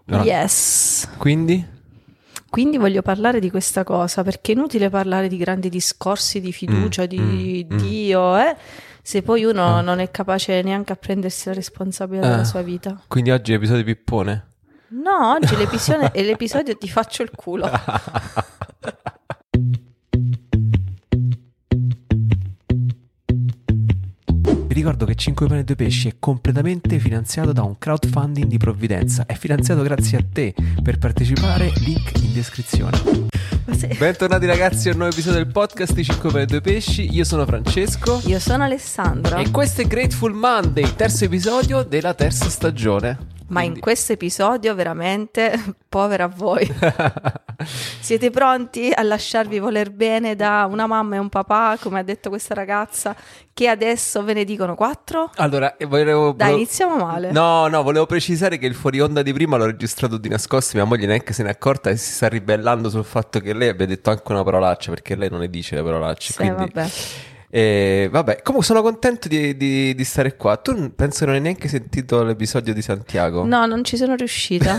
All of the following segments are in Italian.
No. Yes. Quindi voglio parlare di questa cosa, perché è inutile parlare di grandi discorsi di fiducia, di Dio, se poi uno non è capace neanche a prendersi la responsabilità della sua vita. Quindi oggi è episodio pippone? No, oggi è l'episodio Ti faccio il culo. Vi ricordo che 5 pane e 2 pesci è completamente finanziato da un crowdfunding di provvidenza. È finanziato grazie a te. Per partecipare, link in descrizione. Bentornati ragazzi a un nuovo episodio del podcast di 5 pane e 2 pesci. Io sono Francesco. Io sono Alessandra. E questo è Grateful Monday, terzo episodio della terza stagione. Ma in questo episodio veramente, povera a voi. Siete pronti a lasciarvi voler bene da una mamma e un papà, come ha detto questa ragazza, che adesso ve ne dicono 4? Allora, iniziamo male. No, volevo precisare che il fuori onda di prima l'ho registrato di nascosto, mia moglie neanche se n'è accorta e si sta ribellando sul fatto che lei abbia detto anche una parolaccia, perché lei non ne dice le parolacce. Sì, quindi... vabbè. Vabbè, comunque sono contento di stare qua. Tu penso non hai neanche sentito l'episodio di Santiago? No, non ci sono riuscita.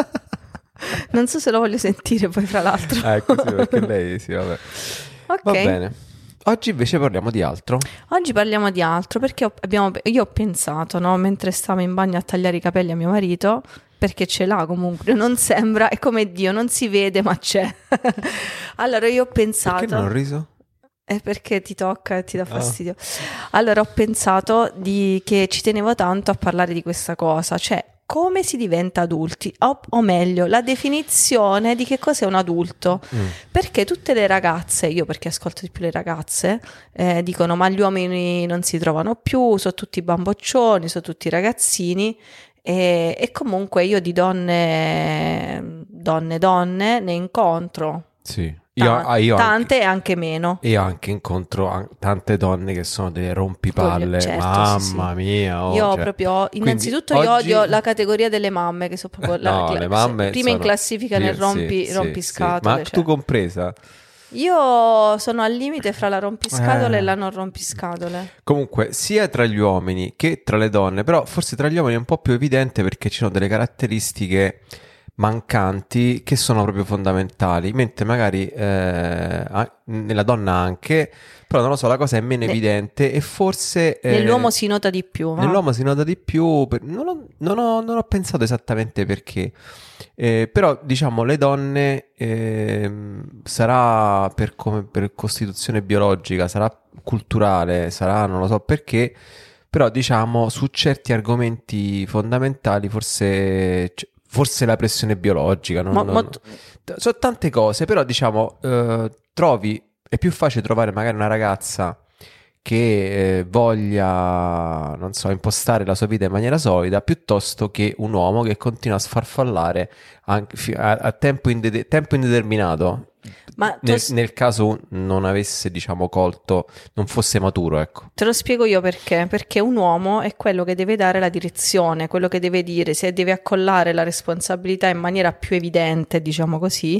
Non so se lo voglio sentire poi, fra l'altro. Così, perché lei sì, vabbè. Ok. Va bene. Oggi invece parliamo di altro. Oggi parliamo di altro perché io ho pensato, no, mentre stavo in bagno a tagliare i capelli a mio marito, perché ce l'ha comunque, non sembra, è come Dio, non si vede ma c'è. Allora io ho pensato... Perché non ho riso? È perché ti tocca e ti dà fastidio. Allora ho pensato che ci tenevo tanto a parlare di questa cosa, cioè come si diventa adulti, o meglio, la definizione di che cos'è un adulto. Perché tutte le ragazze, io perché ascolto di più le ragazze, dicono ma gli uomini non si trovano più, sono tutti bamboccioni, sono tutti ragazzini, e comunque io di donne ne incontro. Sì. Tante e anche meno. Io anche incontro tante donne che sono delle rompipalle. Certo, mamma sì. mia. Io proprio, innanzitutto io odio la categoria delle mamme, che sono proprio le mamme prima in classifica nel rompiscatole. Ma tu compresa? Io sono al limite fra la rompiscatole e la non rompiscatole. Comunque, sia tra gli uomini che tra le donne, però forse tra gli uomini è un po' più evidente perché ci sono delle caratteristiche mancanti che sono proprio fondamentali, mentre magari nella donna anche, però non lo so, la cosa è meno evidente e forse nell'uomo si nota di più. Nell'uomo si nota di più, non ho pensato esattamente perché, però diciamo le donne sarà per costituzione biologica, sarà culturale, sarà non lo so perché, però diciamo su certi argomenti fondamentali forse la pressione biologica, sono tante cose, però diciamo è più facile trovare magari una ragazza che voglia, non so, impostare la sua vita in maniera solida, piuttosto che un uomo che continua a sfarfallare anche a tempo indeterminato. Ma nel caso non avesse, diciamo, colto, non fosse maturo, ecco. Te lo spiego io perché un uomo è quello che deve dare la direzione, quello che deve dire, se deve accollare la responsabilità in maniera più evidente, diciamo così,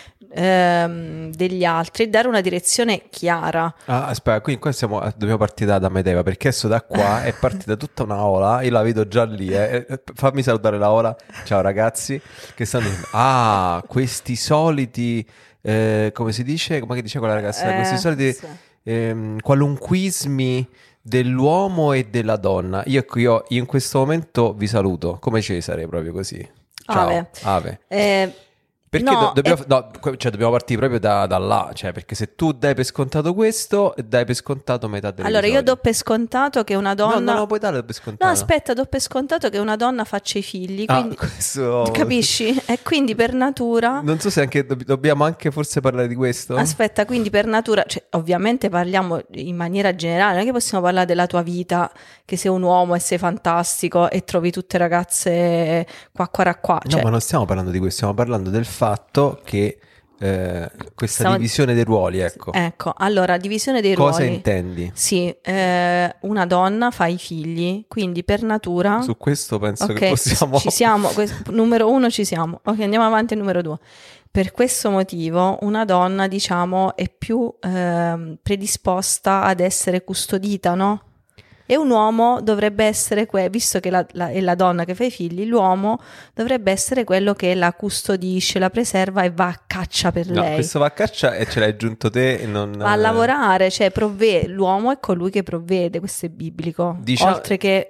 degli altri, dare una direzione chiara. Aspetta, quindi qua dobbiamo partire da Medeva, perché adesso da qua è partita tutta una ola, io la vedo già lì, fammi salutare la ola, ciao ragazzi, che stanno dicendo, questi soliti, come si dice, come dice quella ragazza, questi soliti qualunquismi dell'uomo e della donna. Io in questo momento vi saluto, come Cesare, proprio così. Ciao, Ave. Perché dobbiamo partire proprio da là, cioè perché se tu dai per scontato questo, dai per scontato metà delle Allora io do per scontato che una donna... No, puoi dare per scontato. No, aspetta, do per scontato che una donna faccia i figli, quindi... questo... Capisci? E quindi per natura... Non so se anche dobbiamo anche forse parlare di questo. Aspetta, quindi per natura, cioè, ovviamente parliamo in maniera generale, non è che possiamo parlare della tua vita, che sei un uomo e sei fantastico e trovi tutte ragazze qua. No, ma non stiamo parlando di questo, stiamo parlando del fatto che questa divisione dei ruoli, ecco. Ecco, allora, divisione dei ruoli. Cosa intendi? Sì, una donna fa i figli, quindi per natura... Su questo penso che possiamo... Ci siamo, numero 1 ci siamo. Ok, andiamo avanti, numero 2. Per questo motivo una donna, diciamo, è più predisposta ad essere custodita, no? E un uomo dovrebbe essere, visto che è la donna che fa i figli, l'uomo dovrebbe essere quello che la custodisce, la preserva e va a caccia per No, lei. questo va a caccia e ce l'hai aggiunto te e non... Va a lavorare, cioè l'uomo è colui che provvede, questo è biblico, oltre che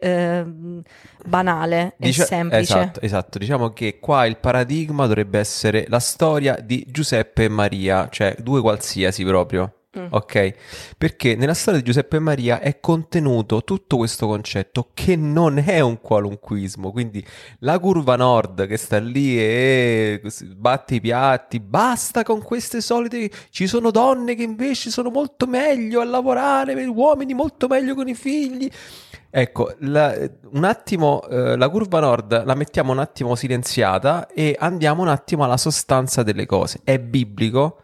banale e semplice. Esatto, diciamo che qua il paradigma dovrebbe essere la storia di Giuseppe e Maria, cioè due qualsiasi proprio. Ok? Perché nella storia di Giuseppe e Maria è contenuto tutto questo concetto che non è un qualunquismo, quindi la curva nord che sta lì e batte i piatti, basta con queste solite, ci sono donne che invece sono molto meglio a lavorare, uomini molto meglio con i figli. Ecco, un attimo la curva nord la mettiamo un attimo silenziata e andiamo un attimo alla sostanza delle cose. È biblico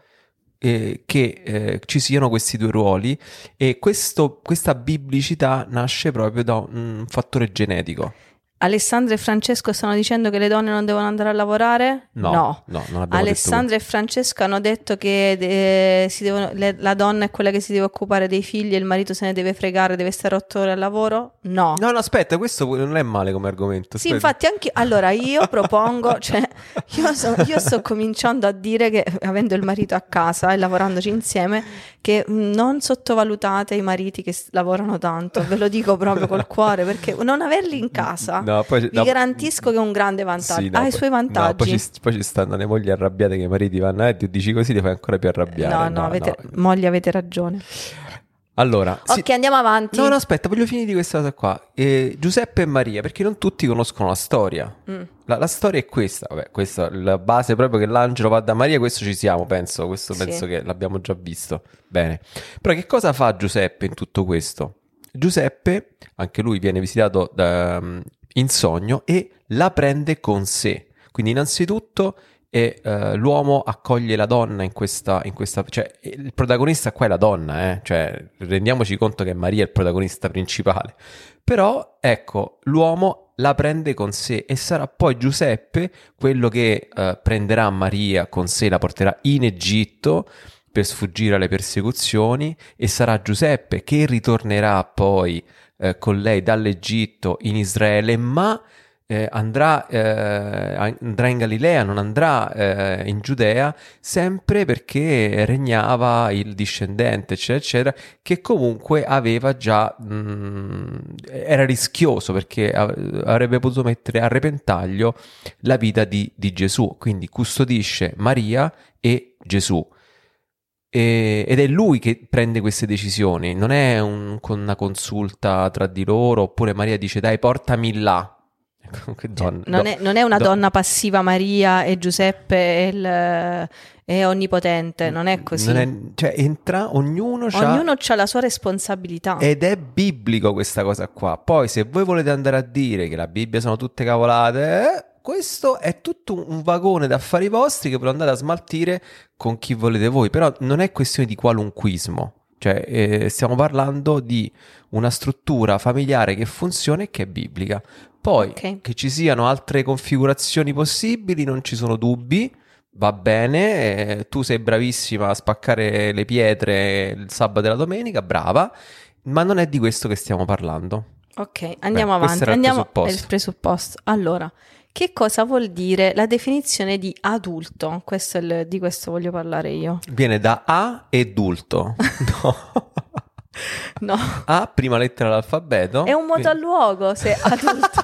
che ci siano questi due ruoli e questa biblicità nasce proprio da un fattore genetico. Alessandra e Francesco stanno dicendo che le donne non devono andare a lavorare? No, non abbiamo Alessandra e Francesco hanno detto che la donna è quella che si deve occupare dei figli e il marito se ne deve fregare, deve stare 8 ore al lavoro? No, aspetta, questo non è male come argomento. Sì, infatti anche allora io propongo, cioè io sto cominciando a dire che avendo il marito a casa e lavorandoci insieme, che non sottovalutate i mariti che lavorano tanto, ve lo dico proprio col cuore, perché non averli in casa vi garantisco che è un grande vantaggio, sì, ha i suoi vantaggi. Poi ci stanno le mogli arrabbiate che i mariti vanno e tu dici così li fai ancora più arrabbiare. Mogli avete ragione. Allora, ok, andiamo avanti. No, aspetta, voglio finire di questa cosa qua. Giuseppe e Maria, perché non tutti conoscono la storia. La storia è questa. Vabbè, questa è la base proprio che l'angelo va da Maria, questo ci siamo, penso. Questo penso che l'abbiamo già visto. Bene. Però che cosa fa Giuseppe in tutto questo? Giuseppe, anche lui viene visitato in sogno e la prende con sé. Quindi innanzitutto l'uomo accoglie la donna in questa, cioè il protagonista qua è la donna, cioè rendiamoci conto che Maria è il protagonista principale, però ecco l'uomo la prende con sé e sarà poi Giuseppe quello che prenderà Maria con sé, la porterà in Egitto per sfuggire alle persecuzioni e sarà Giuseppe che ritornerà poi con lei dall'Egitto in Israele, ma andrà in Galilea, non andrà in Giudea, sempre perché regnava il discendente, eccetera, eccetera, che comunque aveva già, era rischioso perché avrebbe potuto mettere a repentaglio la vita di Gesù, quindi custodisce Maria e Gesù. Ed è lui che prende queste decisioni, non è con una consulta tra di loro, oppure Maria dice dai portami là. Non è una donna passiva Maria e Giuseppe è onnipotente, non è così. Cioè ognuno ha la sua responsabilità. Ed è biblico questa cosa qua. Poi se voi volete andare a dire che la Bibbia sono tutte cavolate, questo è tutto un vagone d'affari vostri che ve lo andate a smaltire con chi volete voi. Però non è questione di qualunquismo. Cioè stiamo parlando di una struttura familiare che funziona e che è biblica. Poi che ci siano altre configurazioni possibili, non ci sono dubbi, va bene, tu sei bravissima a spaccare le pietre il sabato e la domenica, brava, ma non è di questo che stiamo parlando. Ok, andiamo avanti, andiamo al presupposto. Allora, che cosa vuol dire la definizione di adulto? Di questo voglio parlare io. Viene da a e adulto. No. A, prima lettera dell'alfabeto. È un moto a luogo, se adulto.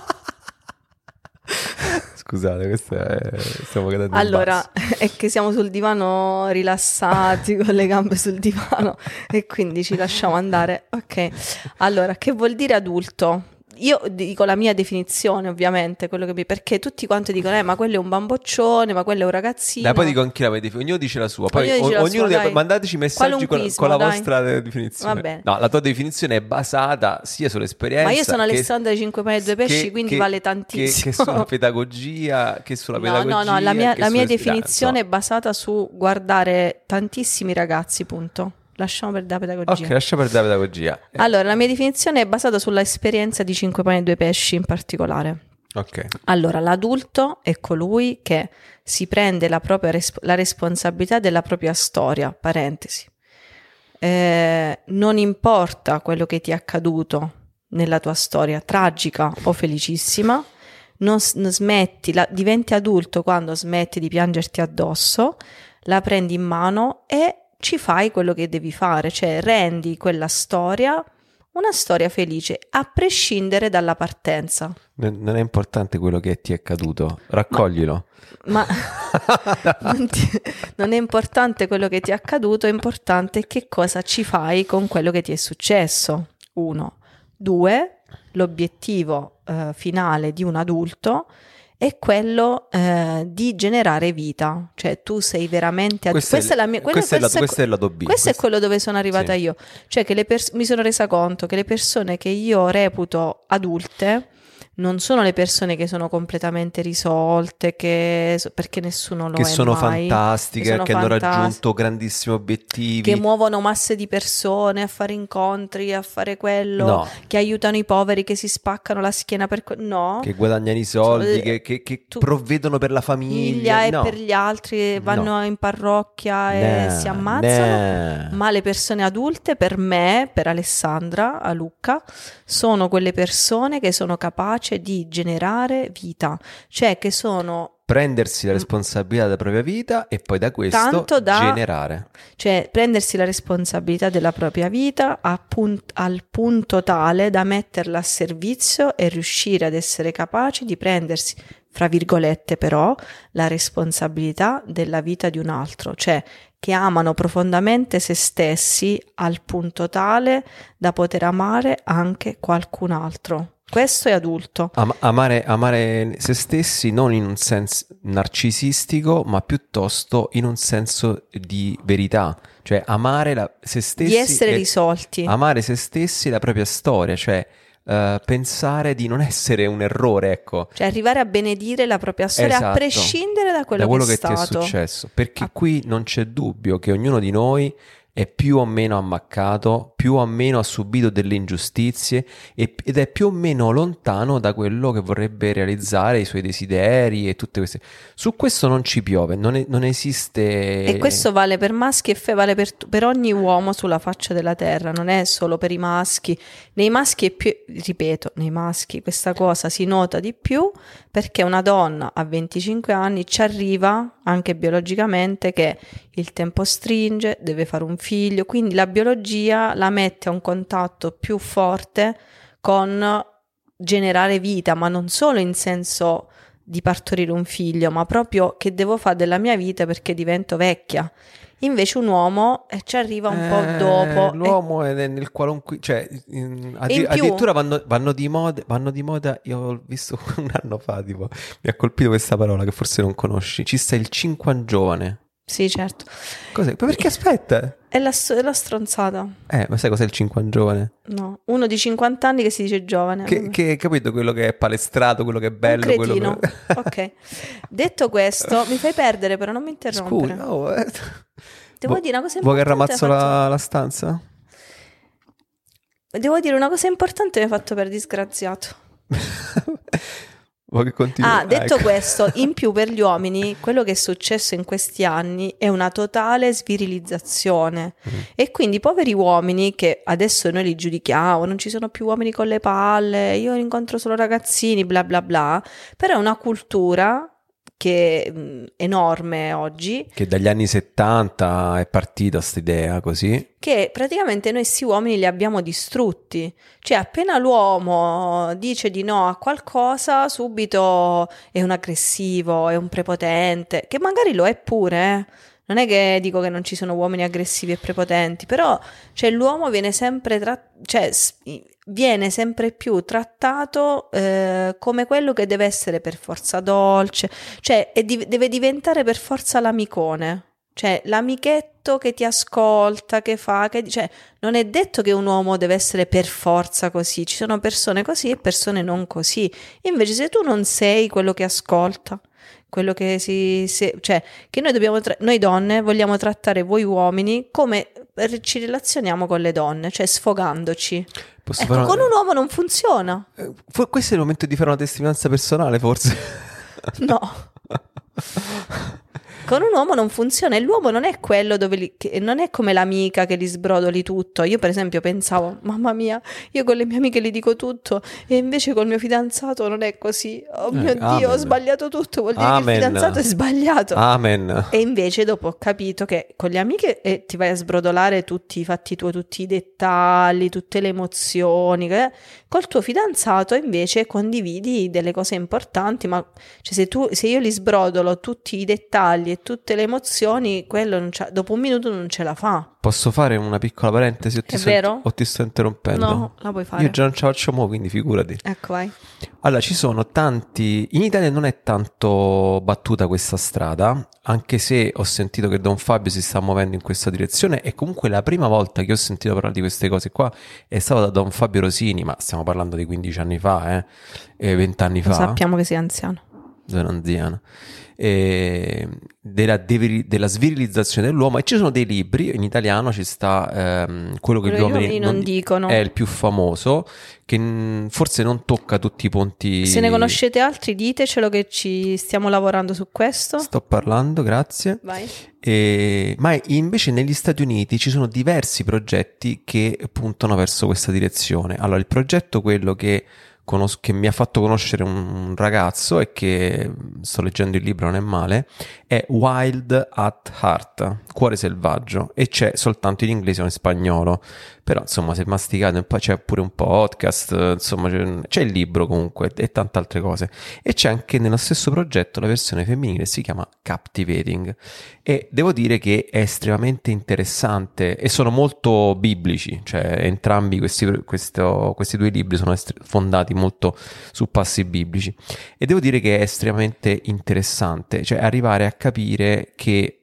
Scusate, stiamo cadendo in allora, è che siamo sul divano rilassati, con le gambe sul divano e quindi ci lasciamo andare. Ok, allora, che vuol dire adulto? Io dico la mia definizione, ovviamente, perché tutti quanti dicono ma quello è un bamboccione, ma quello è un ragazzino. Poi dico anche la mia definizione, ognuno dice la sua, poi ognuno mandateci messaggi con la vostra definizione. Va bene. No, la tua definizione è basata sia sull'esperienza, ma io sono Alessandra di 5 pani e 2 pesci, quindi vale tantissimo. Che sulla pedagogia, No, la mia definizione è basata su guardare tantissimi ragazzi, punto. Lasciamo perdere la pedagogia. Ok, lasciamo perdere la pedagogia. Allora, la mia definizione è basata sulla esperienza di 5 pani e 2 pesci in particolare. Ok. Allora, l'adulto è colui che si prende la responsabilità della propria storia, parentesi. Non importa quello che ti è accaduto, nella tua storia, tragica o felicissima, non smetti, diventi adulto quando smetti di piangerti addosso, la prendi in mano e ci fai quello che devi fare, cioè rendi quella storia una storia felice, a prescindere dalla partenza. Non è importante quello che ti è accaduto, raccoglilo. Ma non è importante quello che ti è accaduto, è importante che cosa ci fai con quello che ti è successo. 1. 2. L'obiettivo finale di un adulto è quello di generare vita, cioè tu sei veramente questo è il lato B. Questo è quello dove sono arrivata io, cioè che mi sono resa conto che le persone che io reputo adulte non sono le persone che sono completamente risolte, perché nessuno lo è che sono mai, fantastiche, che hanno raggiunto grandissimi obiettivi, che muovono masse di persone a fare incontri, a fare quello, no, che aiutano i poveri, che si spaccano la schiena per no, che guadagnano i soldi, che provvedono per la famiglia e per gli altri, vanno in parrocchia e si ammazzano. Ma le persone adulte, per me, per Alessandra, a Lucca, sono quelle persone che sono capaci di generare vita, cioè che sono prendersi la responsabilità della propria vita e poi da questo generare, cioè prendersi la responsabilità della propria vita al punto tale da metterla a servizio e riuscire ad essere capaci di prendersi, fra virgolette però, la responsabilità della vita di un altro, cioè che amano profondamente se stessi al punto tale da poter amare anche qualcun altro. Questo è adulto. Amare se stessi non in un senso narcisistico, ma piuttosto in un senso di verità, cioè amare se stessi, di essere risolti, amare se stessi, la propria storia, cioè pensare di non essere un errore, ecco, cioè arrivare a benedire la propria storia, esatto, a prescindere da quello che è ti è successo, perché qui non c'è dubbio che ognuno di noi è più o meno ammaccato, più o meno ha subito delle ingiustizie ed è più o meno lontano da quello che vorrebbe realizzare, i suoi desideri e tutte queste. Su questo non ci piove, non esiste. E questo vale per maschi e vale per ogni uomo sulla faccia della terra, non è solo per i maschi. Nei maschi è più, ripeto, nei maschi questa cosa si nota di più perché una donna a 25 anni ci arriva anche biologicamente che il tempo stringe, deve fare un figlio, quindi la biologia la mette a un contatto più forte con generare vita, ma non solo in senso di partorire un figlio, ma proprio che devo fare della mia vita perché divento vecchia. Invece un uomo ci arriva un po' dopo. L'uomo è nel qualunque, cioè addirittura vanno di moda. Io ho visto un anno fa, tipo, mi ha colpito questa parola che forse non conosci. Ci sta il cinquangiovane. Sì, certo. Cos'è? Ma perché aspetta? È la stronzata. Ma sai cos'è il cinquangiovane? No, uno di 50 anni che si dice giovane. Che capito quello che è palestrato, quello che è bello, un cretino. Ok. Detto questo, mi fai perdere, però non mi interrompere. Scusa, no, devo dire una cosa importante. Vuoi che ramazzo la stanza? Devo dire una cosa importante mi hai fatto per disgraziato. Vuoi che continui? Detto questo, in più per gli uomini quello che è successo in questi anni è una totale svirilizzazione e quindi poveri uomini che adesso noi li giudichiamo, non ci sono più uomini con le palle, io incontro solo ragazzini, bla bla bla, però è una cultura che è enorme oggi, che dagli anni 70 è partita questa idea così, che praticamente noi sti uomini li abbiamo distrutti, cioè appena l'uomo dice di no a qualcosa subito è un aggressivo, è un prepotente, che magari lo è pure, Non è che dico che non ci sono uomini aggressivi e prepotenti, però cioè, l'uomo viene sempre viene sempre più trattato come quello che deve essere per forza dolce, cioè deve diventare per forza l'amicone, cioè l'amichetto che ti ascolta, che fa, cioè non è detto che un uomo deve essere per forza così, ci sono persone così e persone non così, invece se tu non sei quello che ascolta, quello che cioè che noi donne vogliamo trattare voi uomini come ci relazioniamo con le donne, cioè sfogandoci. Con un uomo non funziona. Questo è il momento di fare una testimonianza personale, forse. No. Con un uomo non funziona, e l'uomo non è quello non è come l'amica che gli sbrodoli tutto. Io per esempio pensavo, mamma mia, io con le mie amiche gli dico tutto, e invece col mio fidanzato non è così. Oh mio Dio, amen. ho sbagliato tutto, vuol dire Amen. che il fidanzato è sbagliato. Amen. E invece dopo ho capito che con le amiche ti vai a sbrodolare tutti i fatti tuoi, tutti i dettagli, tutte le emozioni. Col tuo fidanzato invece condividi delle cose importanti, ma cioè, se io li sbrodolo tutti i dettagli e tutte le emozioni, quello dopo un minuto non ce la fa. Posso fare una piccola parentesi? È vero? O ti sto interrompendo? No, la puoi fare. Io già non ce la faccio mo', quindi figurati. Ecco, vai. Allora, ci sono tanti... In Italia non è tanto battuta questa strada, anche se ho sentito che Don Fabio si sta muovendo in questa direzione, e comunque la prima volta che ho sentito parlare di queste cose qua è stata da Don Fabio Rosini, ma stiamo parlando di 15 anni fa, 20 anni fa. Sappiamo che sei anziano. Sono anziano. Della svirilizzazione dell'uomo, e ci sono dei libri, in italiano ci sta quello che gli uomini non dicono, è il più famoso, che forse non tocca tutti i punti. Se ne conoscete altri ditecelo, che ci stiamo lavorando su questo. Sto parlando, grazie. Vai. Ma invece negli Stati Uniti ci sono diversi progetti che puntano verso questa direzione. Allora, il progetto, quello che mi ha fatto conoscere un ragazzo, e che sto leggendo il libro, non è male, è Wild at Heart, Cuore selvaggio, e c'è soltanto in inglese o in spagnolo, però insomma se masticate un po', c'è pure un podcast, insomma c'è il libro comunque e tante altre cose, e c'è anche nello stesso progetto la versione femminile, si chiama Captivating, e devo dire che è estremamente interessante, e sono molto biblici, cioè entrambi questi due libri sono fondati molto su passi biblici, e devo dire che è estremamente interessante, cioè arrivare a capire che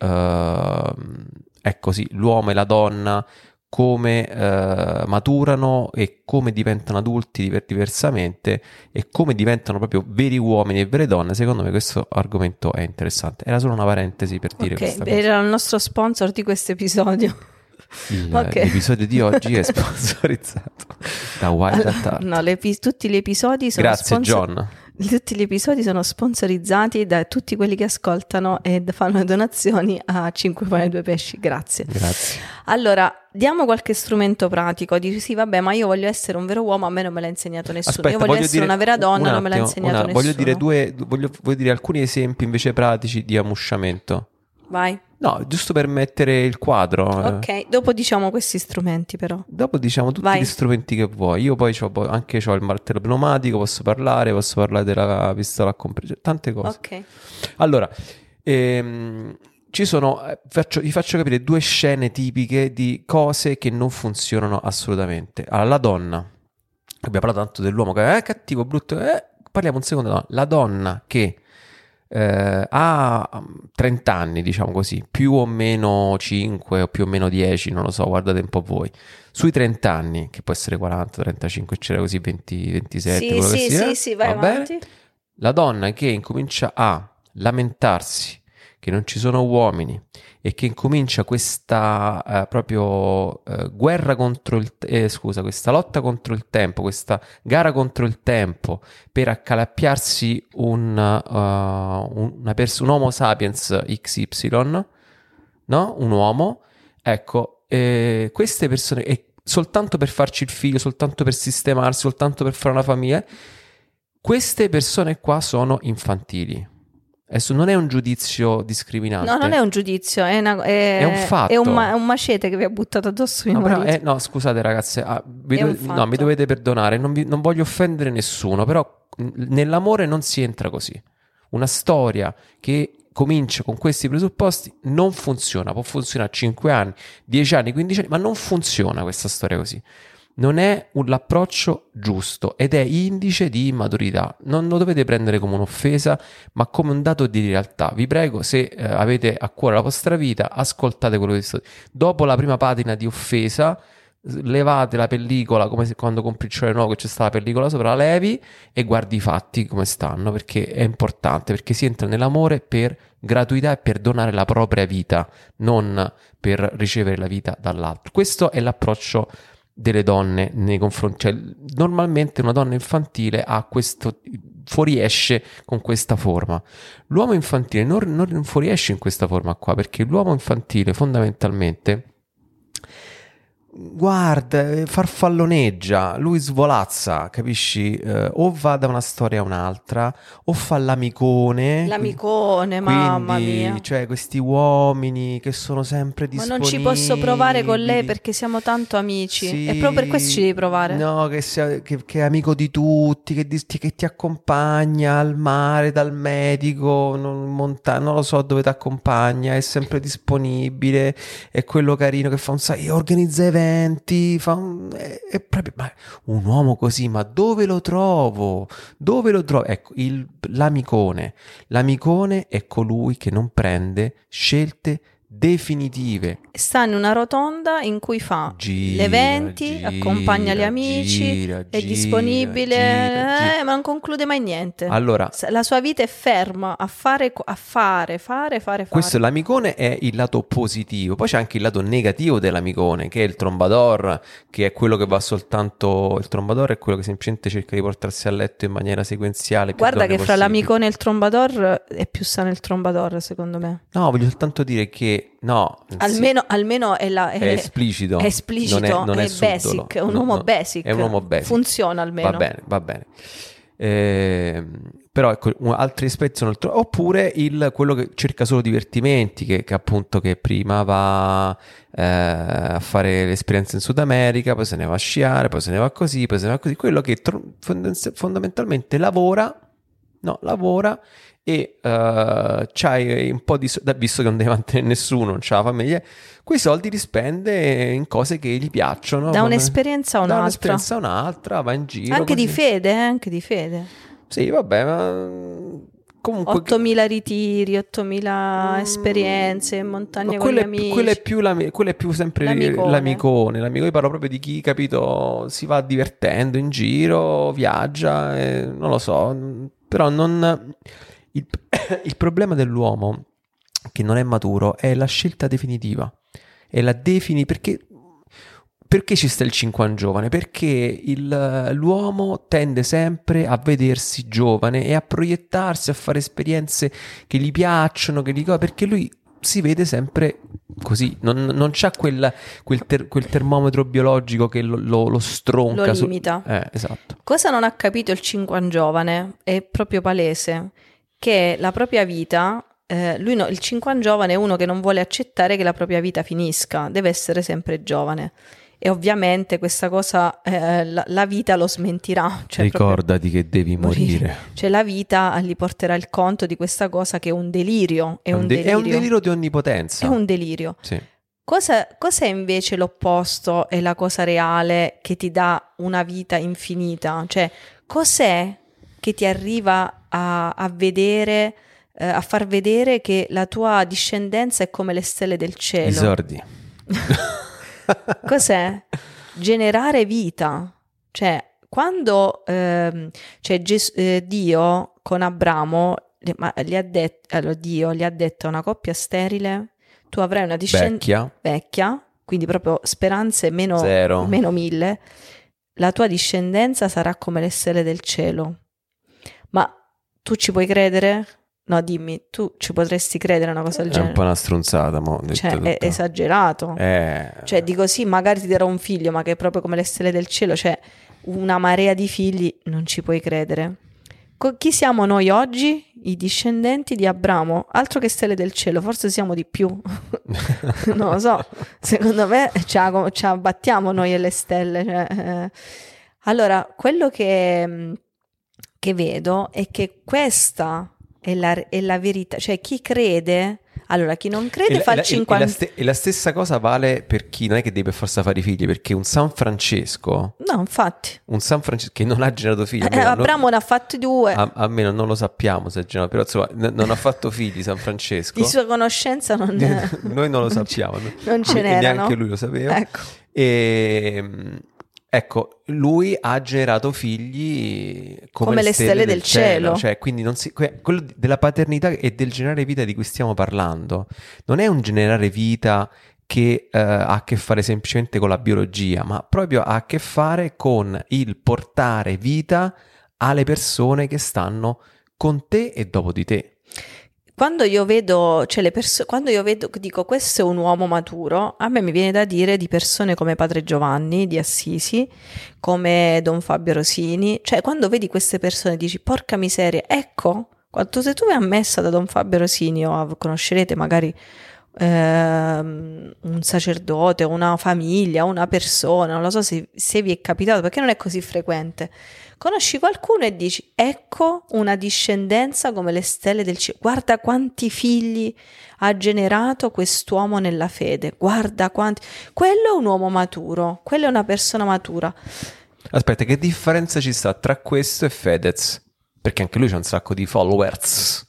è così, l'uomo e la donna come maturano e come diventano adulti diversamente, e come diventano proprio veri uomini e vere donne. Secondo me questo argomento è interessante. Era solo una parentesi per dire questa cosa. Era il nostro sponsor di questo episodio. L'episodio di oggi è sponsorizzato da Wild at Heart. No, tutti gli episodi sono Grazie John. Tutti gli episodi sono sponsorizzati da tutti quelli che ascoltano e fanno donazioni a 5 pane e 2 pesci. Grazie. Allora, diamo qualche strumento pratico. Dici sì, vabbè, ma io voglio essere un vero uomo, a me non me l'ha insegnato nessuno. Aspetta, io voglio essere una vera donna, non me l'ha insegnato nessuno. Voglio dire alcuni esempi invece pratici di ammusciamento. Vai. No, giusto per mettere il quadro. Ok, dopo diciamo questi strumenti però. Dopo diciamo tutti gli strumenti che vuoi. Io poi anche ho il martello pneumatico, posso parlare della pistola a compressione, tante cose. Ok. Allora, ci sono, vi faccio capire 2 scene tipiche di cose che non funzionano assolutamente. Allora, la donna. Abbiamo parlato tanto dell'uomo che è cattivo, brutto. Parliamo un secondo. La donna che ha 30 anni, diciamo così, più o meno 5 o più o meno 10, non lo so, guardate un po' voi. Sui 30 anni, che può essere 40, 35, c'era così 20, 27, quello che sia. Sì, vai avanti. La donna che incomincia a lamentarsi che non ci sono uomini, e che incomincia questa guerra contro questa lotta contro il tempo, questa gara contro il tempo per accalappiarsi un Homo sapiens XY, no? Un uomo, ecco, queste persone, soltanto per farci il figlio, soltanto per sistemarsi, soltanto per fare una famiglia, queste persone qua sono infantili. Adesso non è un giudizio discriminante. No, non è un giudizio, è un fatto. È un macete che vi ha buttato addosso mio marito. No, scusate ragazze, mi dovete perdonare, non voglio offendere nessuno, però nell'amore non si entra così. Una storia che comincia con questi presupposti non funziona, può funzionare a 5 anni, 10 anni, 15 anni, ma non funziona questa storia così. Non è l'approccio giusto ed è indice di immaturità. Non lo dovete prendere come un'offesa, ma come un dato di realtà. Vi prego, se avete a cuore la vostra vita, ascoltate quello che sto dicendo. Dopo la prima patina di offesa, levate la pellicola, come se quando compri il cellulare nuovo che c'è sta la pellicola sopra, la levi e guardi i fatti come stanno, perché è importante, perché si entra nell'amore per gratuità e per donare la propria vita, non per ricevere la vita dall'altro. Questo è l'approccio delle donne nei confronti, cioè normalmente una donna infantile ha questo, fuoriesce con questa forma. L'uomo infantile non fuoriesce in questa forma qua, perché l'uomo infantile fondamentalmente, guarda, farfalloneggia, lui svolazza, capisci? O va da una storia a un'altra, o fa l'amicone. L'amicone, mamma mia. Cioè, questi uomini che sono sempre Ma disponibili. non ci posso provare con lei perché siamo tanto amici. Sì, E proprio per questo ci devi provare. No, che è amico di tutti, che ti accompagna al mare, dal medico, non lo so dove ti accompagna, è sempre disponibile, è quello carino che fa organizza eventi, è proprio un uomo così, ma dove lo trovo? Dove lo trovo? Ecco, l'amicone. L'amicone è colui che non prende scelte definitive. Sta in una rotonda in cui fa gli eventi, accompagna gli amici, è disponibile, ma non conclude mai niente. Allora, la sua vita è ferma a fare. Questo l'amicone è il lato positivo. Poi c'è anche il lato negativo dell'amicone, che è il trombador, che è quello che va soltanto. Il trombador è quello che semplicemente cerca di portarsi a letto in maniera sequenziale. Guarda che fra l'amicone e il trombador è più sano il trombador, secondo me. No, voglio soltanto dire che no, almeno è esplicito. È esplicito, non è basic, subdolo. è un uomo basic. È un uomo basic. Funziona almeno. Va bene. Però ecco, altri aspetti sono oppure quello che cerca solo divertimenti, che appunto che prima va a fare l'esperienza in Sud America, poi se ne va a sciare, poi se ne va così, poi se ne va così. Quello che fondamentalmente lavora e c'hai un po' di visto che non deve mantenere nessuno, non c'ha la famiglia, quei soldi li spende in cose che gli piacciono, da un'esperienza a un'altra, va in giro anche così. Anche di fede. Sì, vabbè, ma comunque 8.000 ritiri, 8.000 esperienze in montagna con gli amici. Quello è più sempre l'amicone. Io parlo proprio di chi, capito, si va divertendo in giro, viaggia, non lo so, però non... Il problema dell'uomo che non è maturo è la scelta definitiva. Perché ci sta il 5 anni giovane? Perché l'uomo tende sempre a vedersi giovane e a proiettarsi, a fare esperienze che gli piacciono, perché lui si vede sempre così, non c'ha quel termometro biologico che lo stronca, lo limita. Esatto. Cosa non ha capito il 5 anni giovane? È proprio palese che la propria vita, il 5 anni giovane è uno che non vuole accettare che la propria vita finisca, deve essere sempre giovane. E ovviamente questa cosa la vita lo smentirà. Cioè ricordati che devi morire. Cioè la vita gli porterà il conto di questa cosa che è un delirio. È un delirio di onnipotenza. È un delirio. Sì. Cos'è invece l'opposto e la cosa reale che ti dà una vita infinita? Cioè cos'è che ti arriva a vedere, a far vedere che la tua discendenza è come le stelle del cielo? I sordi. Cos'è? Generare vita. Cioè, quando Dio con Abramo gli ha detto a una coppia sterile: tu avrai una discendenza vecchia, quindi proprio speranze meno 1000, la tua discendenza sarà come le stelle del cielo. Ma tu ci puoi credere? No, dimmi, tu ci potresti credere a una cosa del genere? È un po' una stronzata, cioè è esagerato. Cioè dico sì, magari ti darò un figlio, ma che è proprio come le stelle del cielo, cioè una marea di figli, non ci puoi credere. Chi siamo noi oggi? I discendenti di Abramo, altro che stelle del cielo, forse siamo di più. Non lo so, secondo me ci abbattiamo noi e le stelle. Cioè, allora, quello che vedo è che questa è la verità, cioè chi crede, allora chi non crede fa il 50. E la stessa cosa vale per chi non è che deve per forza fare i figli, perché un San Francesco, no, infatti, che non ha generato figli, Abramo ne ha fatti 2, almeno non lo sappiamo se ha generato, però insomma non ha fatto figli San Francesco, di sua conoscenza noi non lo sappiamo, non ce n'erano, neanche lui lo sapeva, ecco. Ecco, lui ha generato figli come le stelle del cielo. Cioè, quindi quello della paternità e del generare vita di cui stiamo parlando non è un generare vita che ha a che fare semplicemente con la biologia, ma proprio ha a che fare con il portare vita alle persone che stanno con te e dopo di te. Quando io vedo, cioè quando io vedo, dico questo è un uomo maturo, a me mi viene da dire di persone come Padre Giovanni di Assisi, come Don Fabio Rosini, cioè quando vedi queste persone dici porca miseria, ecco, se tu vai a messa da Don Fabio Rosini o conoscerete magari un sacerdote, una famiglia, una persona, non lo so se vi è capitato perché non è così frequente. Conosci qualcuno e dici ecco una discendenza come le stelle del cielo, guarda quanti figli ha generato quest'uomo nella fede, guarda quanti, quello è un uomo maturo, quella è una persona matura. Aspetta, che differenza ci sta tra questo e Fedez? Perché anche lui c'ha un sacco di followers.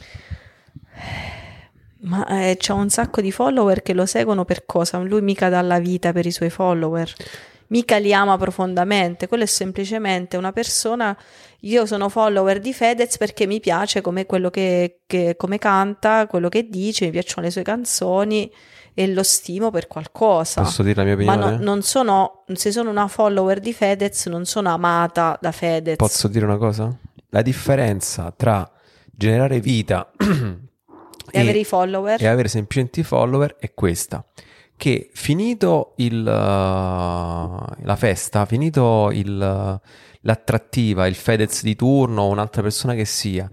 Ma c'ha un sacco di follower che lo seguono per cosa? Lui mica dà la vita per i suoi follower, mica li ama profondamente, quello è semplicemente una persona. Io sono follower di Fedez perché mi piace come quello che come canta, quello che dice, mi piacciono le sue canzoni e lo stimo per qualcosa. Posso dire la mia opinione? Ma non sono, se sono una follower di Fedez non sono amata da Fedez. Posso dire una cosa? La differenza tra generare vita e avere i follower e avere semplicemente i follower è questa, che finito la festa, finito l'attrattiva, il Fedez di turno o un'altra persona che sia,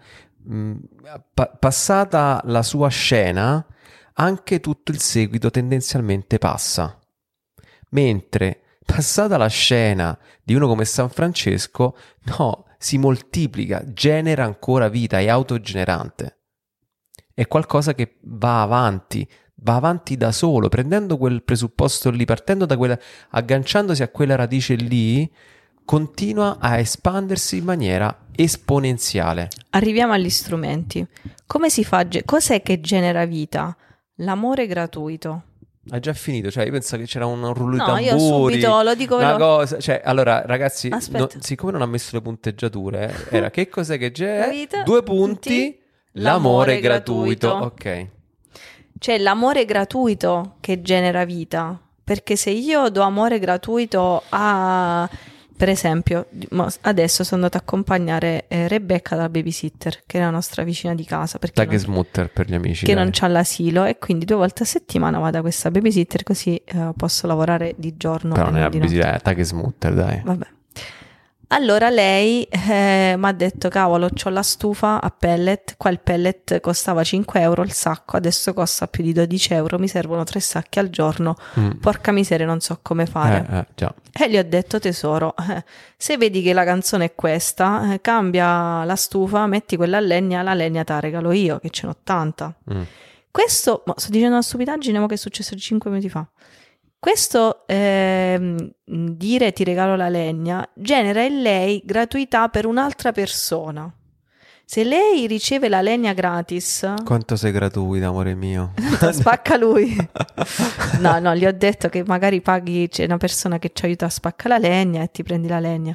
passata la sua scena, anche tutto il seguito tendenzialmente passa. Mentre passata la scena di uno come San Francesco, no, si moltiplica, genera ancora vita, è autogenerante. È qualcosa che va avanti da solo, prendendo quel presupposto lì, partendo da quella, agganciandosi a quella radice lì, continua a espandersi in maniera esponenziale. Arriviamo agli strumenti. Come si fa? Cos'è che genera vita? L'amore gratuito. Ha già finito, cioè io penso che c'era un rullo di tamburi, io subito lo dico una cosa, cioè allora ragazzi, siccome non ha messo le punteggiature, era che cos'è che genera? Vita, 2 punti, l'amore gratuito. Ok. C'è l'amore gratuito che genera vita, perché se io do amore gratuito a, per esempio, adesso sono andata a accompagnare Rebecca dalla babysitter, che è la nostra vicina di casa, perché Tagesmutter per gli amici. Che non c'ha l'asilo e quindi 2 volte a settimana vado da questa babysitter così posso lavorare di giorno. Però non è di notte. Tagesmutter, dai. Vabbè. Allora lei mi ha detto cavolo, c'ho la stufa a pellet, qua il pellet costava 5 euro il sacco, adesso costa più di 12 euro, mi servono 3 sacchi al giorno, porca miseria non so come fare. Già. E gli ho detto tesoro, se vedi che la canzone è questa, cambia la stufa, metti quella a legna, la legna te la regalo io che ce n'ho tanta. Questo, sto dicendo una stupidaggine, ma che è successo 5 minuti fa. Questo dire ti regalo la legna genera in lei gratuità per un'altra persona. Se lei riceve la legna gratis... Quanto sei gratuita, amore mio. Spacca lui. No, gli ho detto che magari paghi, c'è una persona che ci aiuta a spaccare la legna e ti prendi la legna.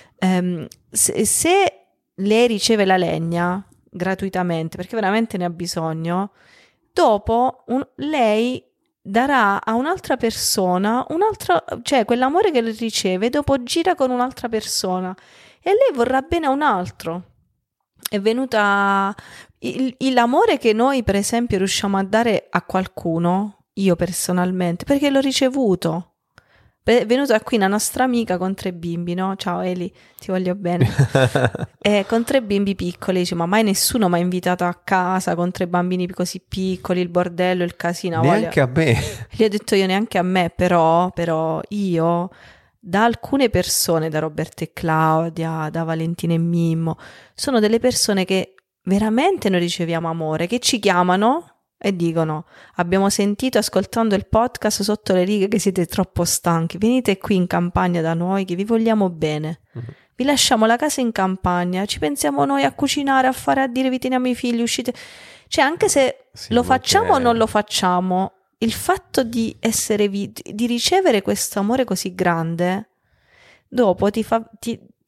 Se lei riceve la legna gratuitamente, perché veramente ne ha bisogno, dopo lei darà a un'altra persona cioè quell'amore che riceve dopo gira con un'altra persona e lei vorrà bene a un altro. È venuta l'amore che noi per esempio riusciamo a dare a qualcuno, io personalmente, perché l'ho ricevuto. È venuta qui una nostra amica con 3 bimbi, no? Ciao Eli, ti voglio bene. Con 3 bimbi piccoli, dice, ma mai nessuno mi ha invitato a casa con 3 bambini così piccoli, il bordello, il casino. Neanche a me. Gli ho detto io neanche a me, però io, da alcune persone, da Roberta e Claudia, da Valentina e Mimmo, sono delle persone che veramente noi riceviamo amore, che ci chiamano e dicono abbiamo sentito ascoltando il podcast sotto le righe che siete troppo stanchi, venite qui in campagna da noi che vi vogliamo bene, vi lasciamo la casa in campagna, ci pensiamo noi a cucinare, a fare, a dire vi teniamo i figli, uscite, cioè anche se lo facciamo o non lo facciamo, il fatto di essere di ricevere questo amore così grande dopo tu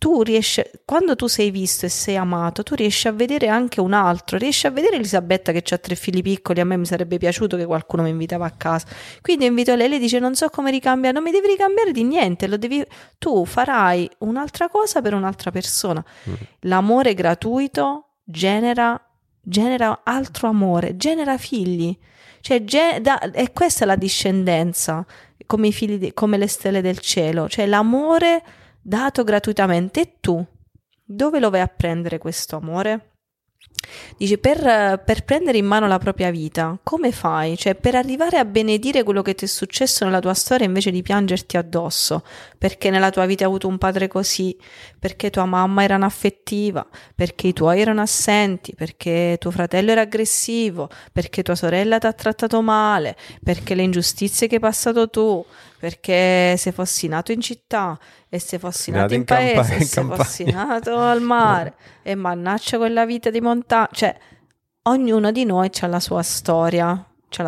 tu riesci, quando tu sei visto e sei amato, tu riesci a vedere anche un altro, riesci a vedere Elisabetta che ha 3 figli piccoli, a me mi sarebbe piaciuto che qualcuno mi invitava a casa, quindi invito lei dice non so come ricambiare, non mi devi ricambiare di niente, tu farai un'altra cosa per un'altra persona. L'amore gratuito genera altro amore, genera figli, cioè e questa è la discendenza, come i figli come le stelle del cielo, cioè l'amore dato gratuitamente. E tu dove lo vai a prendere questo amore? Dice per prendere in mano la propria vita, come fai? Cioè per arrivare a benedire quello che ti è successo nella tua storia invece di piangerti addosso, perché nella tua vita hai avuto un padre così, perché tua mamma era inaffettiva, perché i tuoi erano assenti, perché tuo fratello era aggressivo, perché tua sorella ti ha trattato male, perché le ingiustizie che hai passato tu, perché se fossi nato in città e se fossi nato in paese, e se fossi nato al mare, e mannaggia quella vita di montagna, cioè ognuno di noi c'ha la sua storia,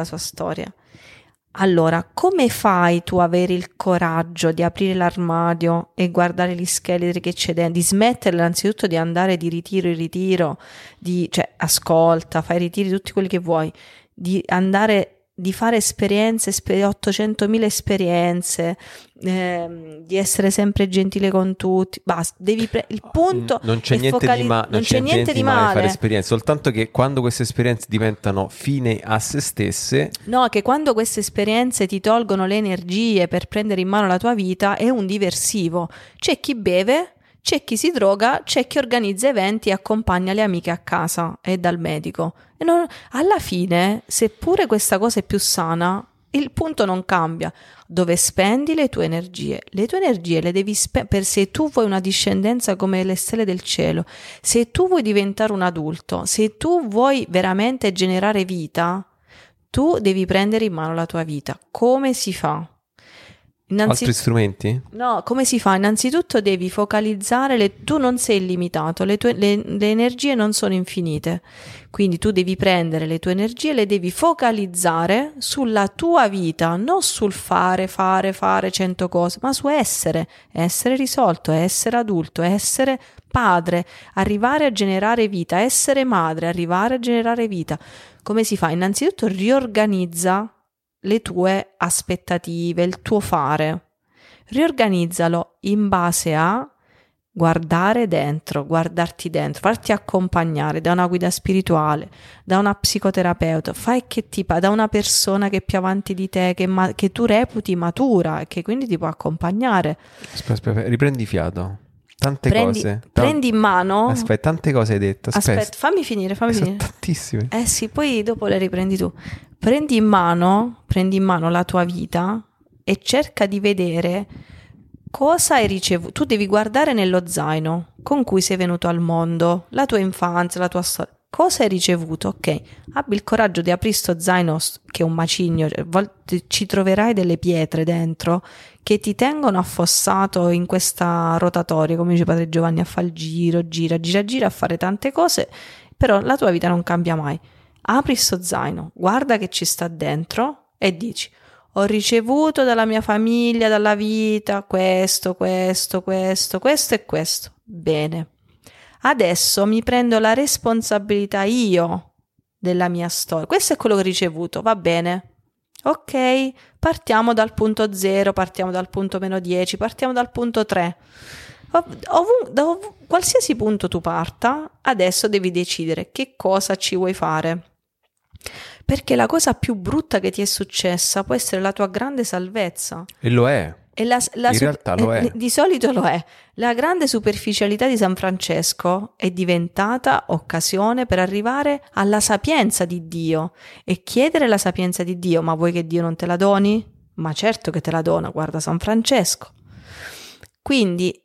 Allora, come fai tu a avere il coraggio di aprire l'armadio e guardare gli scheletri che c'è dentro, di smettere innanzitutto di andare di ritiro in ritiro, cioè ascolta, fai ritiri tutti quelli che vuoi, di andare di fare esperienze, 800.000 esperienze, di essere sempre gentile con tutti. Basta, il punto non c'è niente di male fare esperienze, soltanto che quando queste esperienze diventano fine a se stesse, no, che quando queste esperienze ti tolgono le energie per prendere in mano la tua vita è un diversivo. C'è chi beve, c'è chi si droga, c'è chi organizza eventi e accompagna le amiche a casa e dal medico. Alla fine, seppure questa cosa è più sana, il punto non cambia. Dove spendi le tue energie? Le tue energie le devi spendere se tu vuoi una discendenza come le stelle del cielo, se tu vuoi diventare un adulto, se tu vuoi veramente generare vita, tu devi prendere in mano la tua vita. Come si fa? Altri strumenti? No, come si fa? Innanzitutto devi focalizzare, tu non sei illimitato, le energie non sono infinite, quindi tu devi prendere le tue energie e le devi focalizzare sulla tua vita, non sul fare 100 cose, ma su essere risolto, essere adulto, essere padre, arrivare a generare vita, essere madre, arrivare a generare vita. Come si fa? Innanzitutto riorganizza le tue aspettative, il tuo fare. Riorganizzalo in base a guardarti dentro, farti accompagnare da una guida spirituale, da una psicoterapeuta, da una persona che è più avanti di te, che tu reputi matura e che quindi ti può accompagnare. Aspetta, riprendi fiato. Prendi in mano. Aspetta, tante cose hai detto. Aspetta, fammi finire. Tantissime. Sì, poi dopo le riprendi tu. Prendi in mano la tua vita e cerca di vedere cosa hai ricevuto. Tu devi guardare nello zaino con cui sei venuto al mondo, la tua infanzia, la tua storia. Cosa hai ricevuto? Ok, abbi il coraggio di aprire sto zaino che è un macigno, ci troverai delle pietre dentro che ti tengono affossato in questa rotatoria, come dice Padre Giovanni, a fare il giro, gira, a fare tante cose, però la tua vita non cambia mai. Apri sto zaino, guarda che ci sta dentro e dici: ho ricevuto dalla mia famiglia, dalla vita, questo e questo. Bene. Adesso mi prendo la responsabilità io della mia storia. Questo è quello che ho ricevuto, va bene? Ok, partiamo dal punto 0, partiamo dal punto -10, partiamo dal punto 3. Qualsiasi punto tu parta, adesso devi decidere che cosa ci vuoi fare. Perché la cosa più brutta che ti è successa può essere la tua grande salvezza. E lo è. In realtà lo è. Di solito lo è. La grande superficialità di San Francesco è diventata occasione per arrivare alla sapienza di Dio e chiedere la sapienza di Dio. Ma vuoi che Dio non te la doni? Ma certo che te la dona, guarda San Francesco. Quindi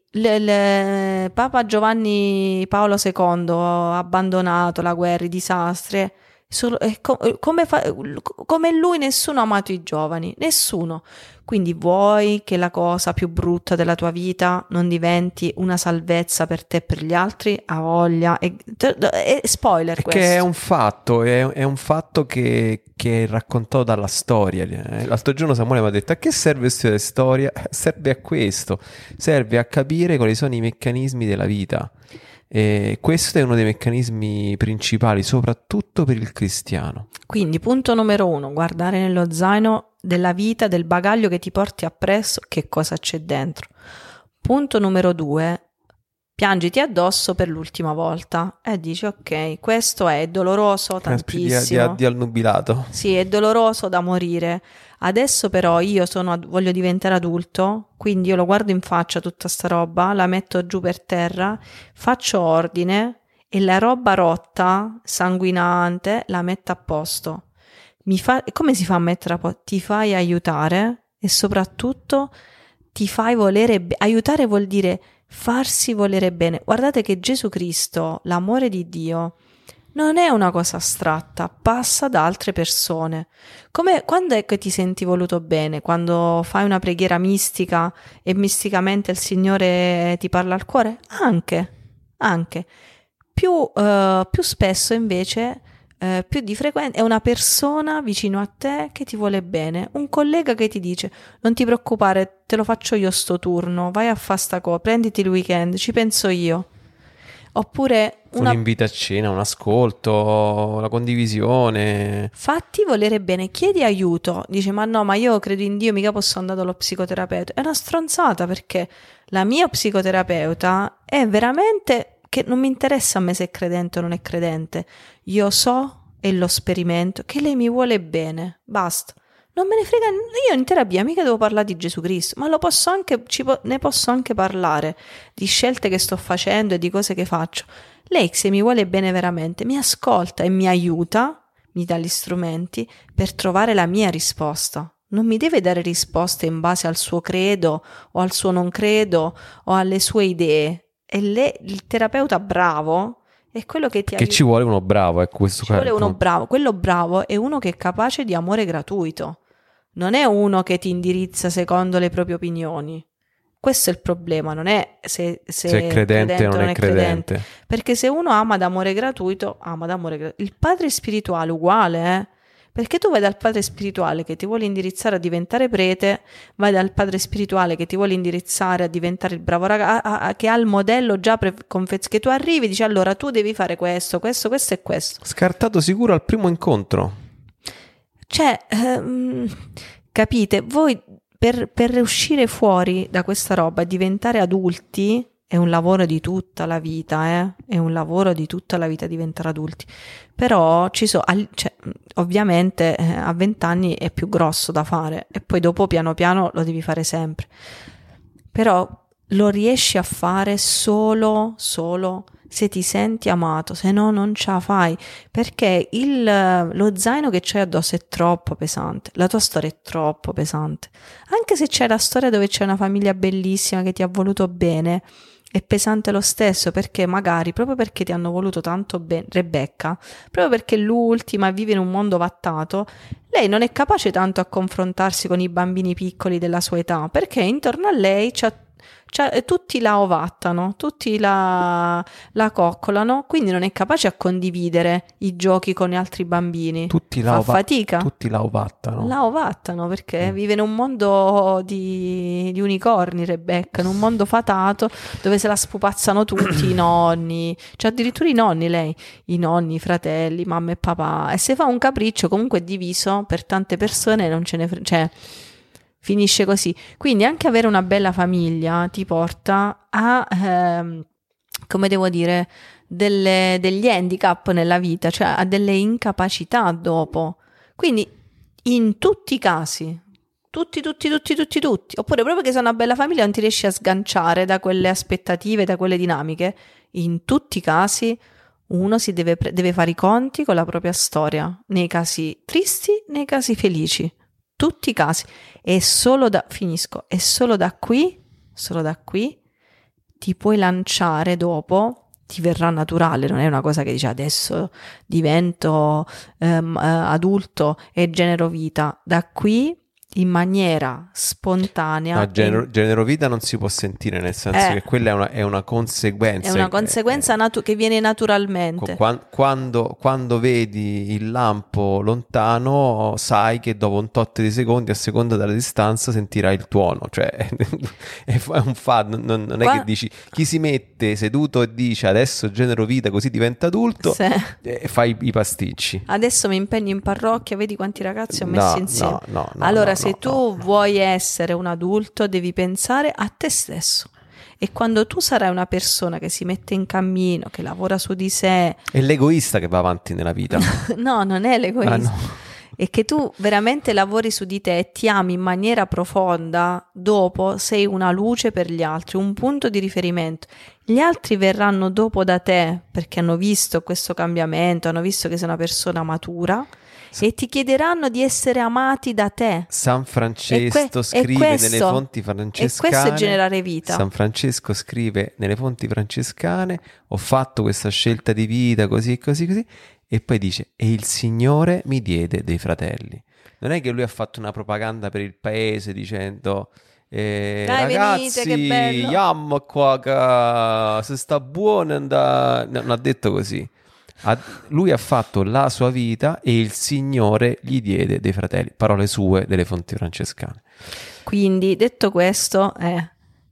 Papa Giovanni Paolo II ha abbandonato la guerra, i disastri. Come lui nessuno ha amato i giovani, nessuno. Quindi vuoi che la cosa più brutta della tua vita non diventi una salvezza per te e per gli altri? Ha voglia. È spoiler Perché questo. è un fatto, è un fatto che è raccontato dalla storia. L'altro giorno Samuele mi ha detto: a che serve studiare storia? Serve a questo, serve a capire quali sono i meccanismi della vita. E questo è uno dei meccanismi principali, soprattutto per il cristiano. Quindi, punto numero 1, guardare nello zaino della vita, del bagaglio che ti porti appresso, che cosa c'è dentro. Punto numero 2, piangiti addosso per l'ultima volta e dici: ok, questo è doloroso tantissimo. Di annubilato. Sì, è doloroso da morire. Adesso però io voglio diventare adulto, quindi io lo guardo in faccia tutta sta roba, la metto giù per terra, faccio ordine e la roba rotta, sanguinante, la metto a posto. Come si fa a mettere a posto? Ti fai aiutare e soprattutto ti fai volere aiutare vuol dire farsi volere bene. Guardate che Gesù Cristo, l'amore di Dio, non è una cosa astratta, passa da altre persone. Quando è che ti senti voluto bene? Quando fai una preghiera mistica e misticamente il Signore ti parla al cuore? Anche. Più spesso invece, più di frequente, è una persona vicino a te che ti vuole bene, un collega che ti dice: non ti preoccupare, te lo faccio io sto turno, vai a fare sta cosa, prenditi il weekend, ci penso io. Oppure Un invito a cena, un ascolto, la condivisione. Fatti volere bene, chiedi aiuto. Dice: ma no, ma io credo in Dio, mica posso andare dallo psicoterapeuta. È una stronzata, perché la mia psicoterapeuta è veramente che non mi interessa a me se è credente o non è credente. Io so e lo sperimento che lei mi vuole bene, basta. Non me ne frega, io in terapia mica devo parlare di Gesù Cristo, ma ne posso anche parlare di scelte che sto facendo e di cose che faccio. Lei, se mi vuole bene veramente, mi ascolta e mi aiuta, mi dà gli strumenti per trovare la mia risposta. Non mi deve dare risposte in base al suo credo o al suo non credo o alle sue idee. E il terapeuta bravo è quello che ti aiuta. Che ci vuole uno bravo, ecco, questo ci vuole uno bravo. Quello bravo è uno che è capace di amore gratuito. Non è uno che ti indirizza secondo le proprie opinioni. Questo è il problema, non è se è credente o non è credente. Perché se uno ama d'amore gratuito, ama d'amore gratuito. Il padre spirituale uguale, Perché tu vai dal padre spirituale che ti vuole indirizzare a diventare prete, vai dal padre spirituale che ti vuole indirizzare a diventare il bravo ragazzo, che ha il modello già che tu arrivi e dici: allora tu devi fare questo e questo. Scartato sicuro al primo incontro. Cioè, capite, voi per uscire fuori da questa roba e diventare adulti è un lavoro di tutta la vita, è un lavoro di tutta la vita diventare adulti. Però ovviamente a 20 anni è più grosso da fare e poi dopo piano piano lo devi fare sempre. Però lo riesci a fare solo se ti senti amato, se no non ce la fai, perché lo zaino che c'hai addosso è troppo pesante, la tua storia è troppo pesante. Anche se c'è la storia dove c'è una famiglia bellissima che ti ha voluto bene, è pesante lo stesso, perché magari proprio perché ti hanno voluto tanto bene, Rebecca, proprio perché l'ultima vive in un mondo vattato, lei non è capace tanto a confrontarsi con i bambini piccoli della sua età, perché intorno a lei tutti la ovattano, tutti la coccolano, quindi non è capace a condividere i giochi con gli altri bambini. Fa fatica. Tutti la ovattano. La ovattano perché vive in un mondo di unicorni, Rebecca, in un mondo fatato dove se la spupazzano tutti i nonni, cioè addirittura i nonni lei, i nonni, i fratelli, mamma e papà, e se fa un capriccio comunque è diviso per tante persone e non ce ne cioè finisce così. Quindi anche avere una bella famiglia ti porta a, come devo dire, degli handicap nella vita, cioè a delle incapacità dopo. Quindi in tutti i casi, tutti, oppure proprio che sei una bella famiglia non ti riesci a sganciare da quelle aspettative, da quelle dinamiche, in tutti i casi uno si deve fare i conti con la propria storia, nei casi tristi, nei casi felici. Tutti i casi, e solo da qui ti puoi lanciare dopo ti verrà naturale, non è una cosa che dici adesso divento adulto e genero vita. Da qui in maniera spontanea. No, genero vita non si può sentire, nel senso che quella è una conseguenza. È una conseguenza che viene naturalmente. Quando vedi il lampo lontano, sai che dopo un tot di secondi, a seconda della distanza, sentirai il tuono. Cioè, è un fatto. Non è che dici, chi si mette seduto e dice adesso genero vita così diventa adulto, e fai i pasticci. Adesso mi impegno in parrocchia, vedi quanti ragazzi ho messo insieme. Allora, se tu vuoi essere un adulto, devi pensare a te stesso. E quando tu sarai una persona che si mette in cammino, che lavora su di sé... È l'egoista che va avanti nella vita. No, non è l'egoista. No. E che tu veramente lavori su di te e ti ami in maniera profonda, dopo sei una luce per gli altri, un punto di riferimento. Gli altri verranno dopo da te perché hanno visto questo cambiamento, hanno visto che sei una persona matura, e ti chiederanno di essere amati da te. San Francesco scrive nelle fonti francescane. E questo è generare vita. San Francesco scrive nelle fonti francescane: ho fatto questa scelta di vita così, così, così. E poi dice: e il Signore mi diede dei fratelli. Non è che lui ha fatto una propaganda per il paese dicendo: ragazzi, venite, che bello. Yam qua che se sta buono. Non ha detto così. Lui ha fatto la sua vita e il Signore gli diede dei fratelli. Parole sue delle fonti francescane. Quindi, detto questo, è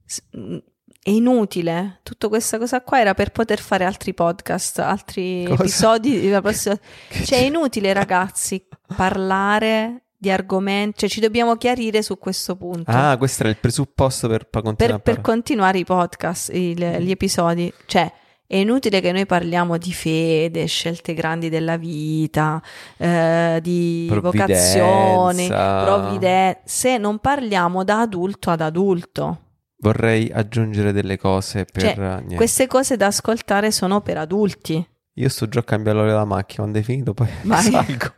inutile. Tutta questa cosa qua era per poter fare altri podcast, altri episodi. Cioè, è inutile, ragazzi, parlare di argomenti. Cioè, ci dobbiamo chiarire su questo punto. Questo era il presupposto per continuare i podcast, gli episodi. Cioè, è inutile che noi parliamo di fede, scelte grandi della vita, di vocazioni, provvidenza, se non parliamo da adulto ad adulto. Vorrei aggiungere delle cose queste cose da ascoltare sono per adulti. Io sto già a cambiare l'olio della macchina, quando è finito poi salgo.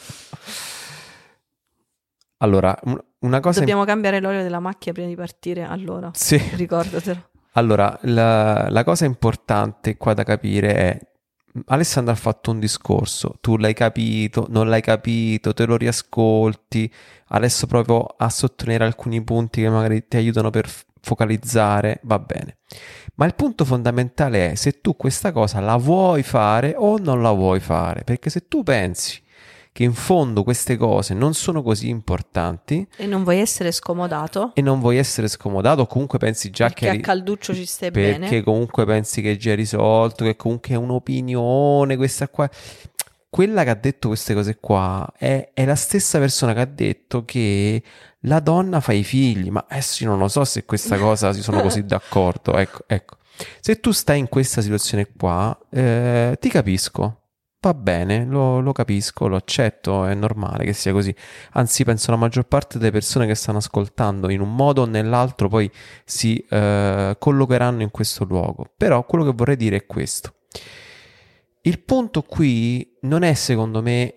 Allora, una cosa... Dobbiamo cambiare l'olio della macchina prima di partire, allora. Sì. Ricordatelo. Allora, la cosa importante qua da capire è: Alessandro ha fatto un discorso, tu l'hai capito, non l'hai capito, te lo riascolti, adesso proprio a sottolineare alcuni punti che magari ti aiutano per focalizzare, va bene. Ma il punto fondamentale è se tu questa cosa la vuoi fare o non la vuoi fare, perché se tu pensi che in fondo queste cose non sono così importanti e non vuoi essere scomodato, o comunque pensi già perché a calduccio ci stai bene, perché comunque pensi che è già risolto, che comunque è un'opinione questa qua. Quella che ha detto queste cose qua è la stessa persona che ha detto che la donna fa i figli, ma adesso io non lo so se questa cosa si sono così d'accordo. Ecco. Se tu stai in questa situazione qua, ti capisco. Va bene, lo capisco, lo accetto, è normale che sia così. Anzi, penso la maggior parte delle persone che stanno ascoltando in un modo o nell'altro poi si collocheranno in questo luogo. Però quello che vorrei dire è questo. Il punto qui non è, secondo me,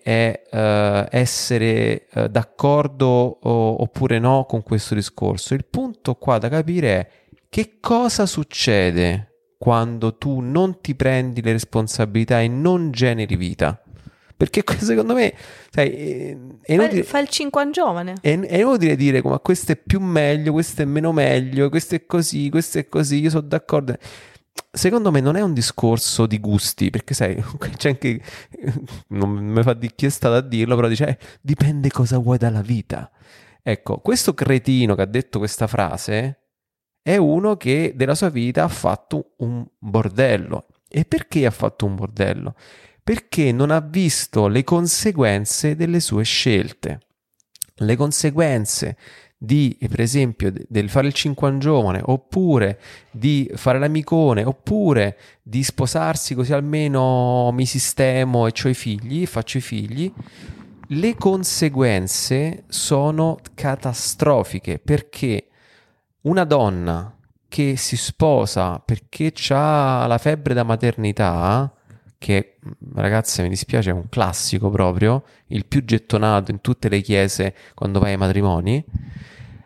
essere d'accordo oppure no con questo discorso. Il punto qua da capire è che cosa succede quando tu non ti prendi le responsabilità e non generi vita. Perché secondo me, sai, è inutile, fa il 5 giovane. È inutile dire come questo è più meglio, questo è meno meglio, questo è così, io sono d'accordo. Secondo me non è un discorso di gusti, perché sai, c'è anche, non mi fa di chi è stato a dirlo, però dice, dipende cosa vuoi dalla vita. Ecco, questo cretino che ha detto questa frase è uno che della sua vita ha fatto un bordello. E perché ha fatto un bordello? Perché non ha visto le conseguenze delle sue scelte. Le conseguenze di, per esempio, del fare il 5 giovane, oppure di fare l'amicone, oppure di sposarsi così almeno mi sistemo e c'ho i figli, faccio i figli. Le conseguenze sono catastrofiche, perché una donna che si sposa perché ha la febbre da maternità, che ragazze mi dispiace è un classico proprio, il più gettonato in tutte le chiese quando vai ai matrimoni,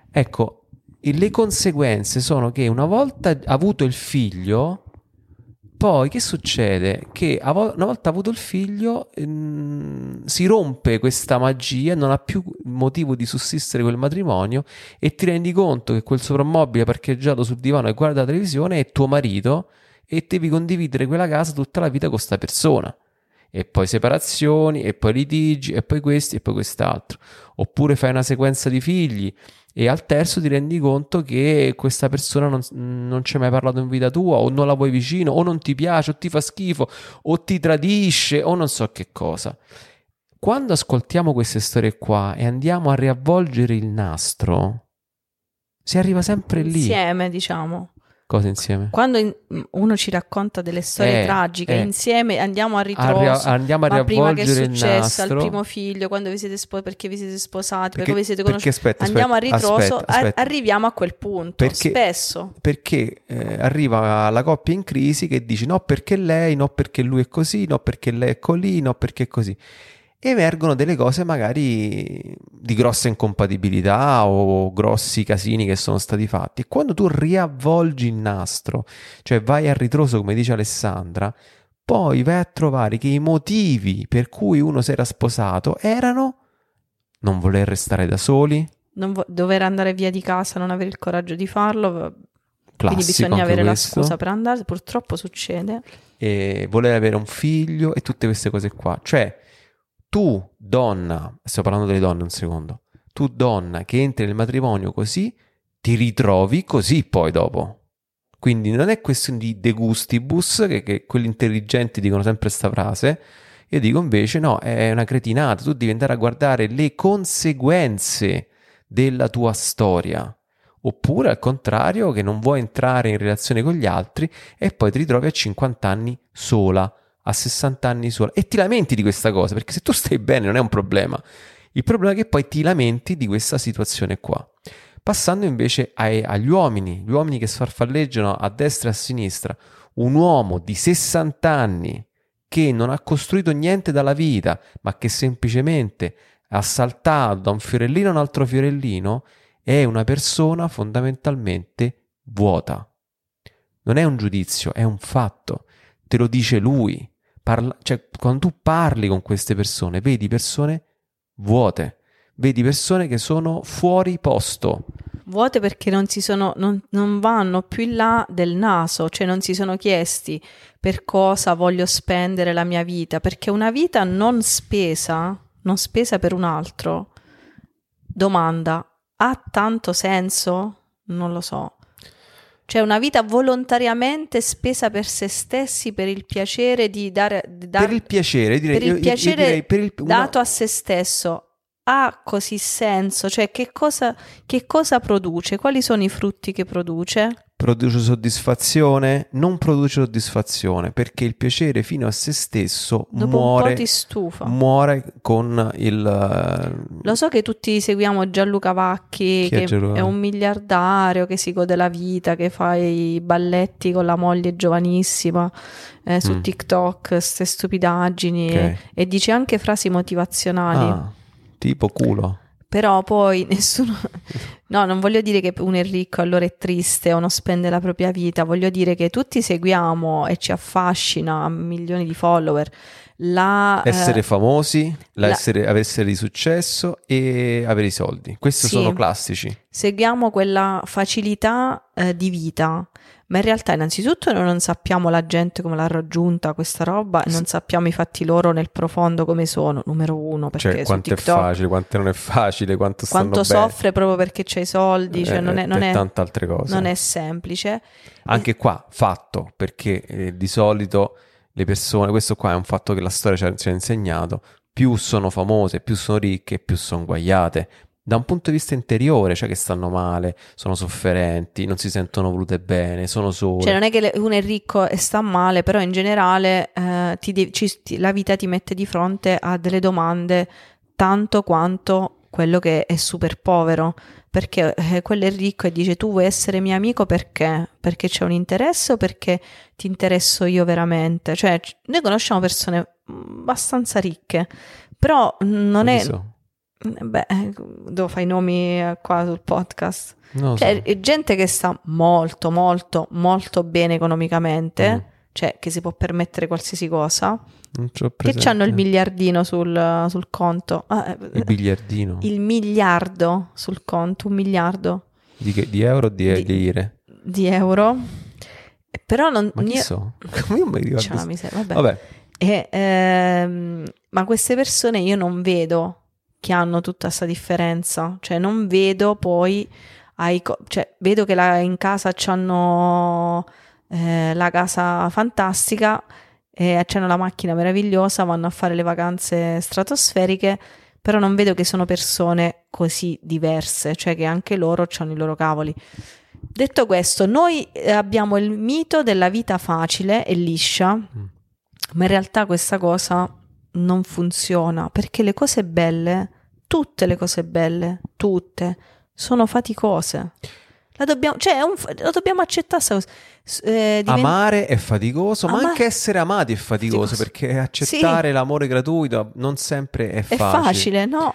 ecco, le conseguenze sono che una volta avuto il figlio, Poi che succede? Che una volta avuto il figlio si rompe questa magia, non ha più motivo di sussistere quel matrimonio e ti rendi conto che quel soprammobile parcheggiato sul divano e guarda la televisione è tuo marito e devi condividere quella casa tutta la vita con questa persona. E poi separazioni, e poi litigi, e poi questi, e poi quest'altro. Oppure fai una sequenza di figli e al terzo ti rendi conto che questa persona non ci hai mai parlato in vita tua, o non la vuoi vicino, o non ti piace, o ti fa schifo, o ti tradisce, o non so che cosa. Quando ascoltiamo queste storie qua e andiamo a riavvolgere il nastro, si arriva sempre lì. Insieme, diciamo. Cosa insieme? Quando uno ci racconta delle storie tragiche, insieme andiamo a ritroso. Andiamo a ma prima che è riavvolgere il successo al nastro. primo figlio, quando vi siete perché vi siete sposati, Perché perché vi siete conosciuti, andiamo a ritroso, arriviamo a quel punto, spesso. Perché arriva la coppia in crisi che dice no perché lei, no perché lui è così, no perché lei è colì, no perché è così. Emergono delle cose magari di grossa incompatibilità o grossi casini che sono stati fatti. E quando tu riavvolgi il nastro, cioè vai a ritroso come dice Alessandra, poi vai a trovare che i motivi per cui uno si era sposato erano non voler restare da soli, dover andare via di casa, non avere il coraggio di farlo, classico, quindi bisogna avere questo. La scusa per andare, purtroppo succede, e voler avere un figlio e tutte queste cose qua. Cioè tu donna, sto parlando delle donne un secondo, tu donna che entri nel matrimonio così, ti ritrovi così poi dopo. Quindi non è questione di de gustibus, che quelli intelligenti dicono sempre sta frase. Io dico invece no, è una cretinata, tu devi andare a guardare le conseguenze della tua storia. Oppure al contrario, che non vuoi entrare in relazione con gli altri e poi ti ritrovi a 50 anni sola, a 60 anni sola, e ti lamenti di questa cosa, perché se tu stai bene non è un problema. Il problema è che poi ti lamenti di questa situazione qua. Passando invece agli uomini, gli uomini che sfarfalleggiano a destra e a sinistra, un uomo di 60 anni che non ha costruito niente dalla vita, ma che semplicemente ha saltato da un fiorellino a un altro fiorellino, è una persona fondamentalmente vuota. Non è un giudizio, è un fatto. Te lo dice lui. Cioè, quando tu parli con queste persone, vedi persone vuote, vedi persone che sono fuori posto. Vuote perché non vanno più in là del naso, cioè non si sono chiesti per cosa voglio spendere la mia vita, perché una vita non spesa per un altro, domanda, ha tanto senso? Non lo so. Cioè una vita volontariamente spesa per se stessi, per il piacere di dare per il piacere, direi, per il piacere una... dato a se stesso, ha così senso? Cioè che cosa produce? Quali sono i frutti che produce? Produce soddisfazione? Non produce soddisfazione, perché il piacere fino a se stesso dopo un po' ti stufa. Muore con il... Lo so che tutti seguiamo Gianluca Vacchi, che è un miliardario, che si gode la vita, che fa i balletti con la moglie giovanissima su TikTok, ste stupidaggini, okay. E dice anche frasi motivazionali. Tipo culo. Però poi nessuno... No, non voglio dire che uno è ricco allora è triste o non spende la propria vita, voglio dire che tutti seguiamo e ci affascina a milioni di follower essere famosi, essere di successo e avere i soldi. Questi sono classici. Seguiamo quella facilità di vita, ma in realtà innanzitutto noi non sappiamo la gente come l'ha raggiunta questa roba e non sappiamo i fatti loro nel profondo come sono, numero uno, perché cioè quanto TikTok, è facile, quanto non è facile, quanto soffre proprio perché c'hai i soldi, cioè non è tante altre cose. Non è semplice. Anche qua fatto, perché di solito le persone, questo qua è un fatto che la storia ci ha insegnato, più sono famose, più sono ricche, più sono guaiate. Da un punto di vista interiore, cioè che stanno male, sono sofferenti, non si sentono volute bene, sono sole. Cioè non è che uno è ricco e sta male, però in generale la vita ti mette di fronte a delle domande tanto quanto quello che è super povero, perché quello è ricco e dice tu vuoi essere mio amico perché? Perché c'è un interesse o perché ti interesso io veramente? Cioè noi conosciamo persone abbastanza ricche, però non è... Beh, dove fai i nomi qua sul podcast? Cioè, è gente che sta molto, molto, molto bene economicamente, cioè che si può permettere qualsiasi cosa, Non c'ho che presente. c'hanno il miliardino sul conto. Il biliardino. Il miliardo sul conto, 1 miliardo Di euro o di lire? di euro. Però non... Ma chi so? Io non mi ricordo. C'è una miseria, vabbè. Vabbè. Ma queste persone io non vedo che hanno tutta questa differenza, cioè non vedo poi, cioè vedo che in casa c'hanno la casa fantastica, c'hanno la macchina meravigliosa, vanno a fare le vacanze stratosferiche, però non vedo che sono persone così diverse, cioè che anche loro hanno i loro cavoli. Detto questo, noi abbiamo il mito della vita facile e liscia, ma in realtà questa cosa non funziona, perché le cose belle, tutte le cose belle, tutte, sono faticose. Lo dobbiamo accettare questa cosa. Amare è faticoso, ma anche essere amati è faticoso, perché accettare l'amore gratuito non sempre è facile. È facile, no.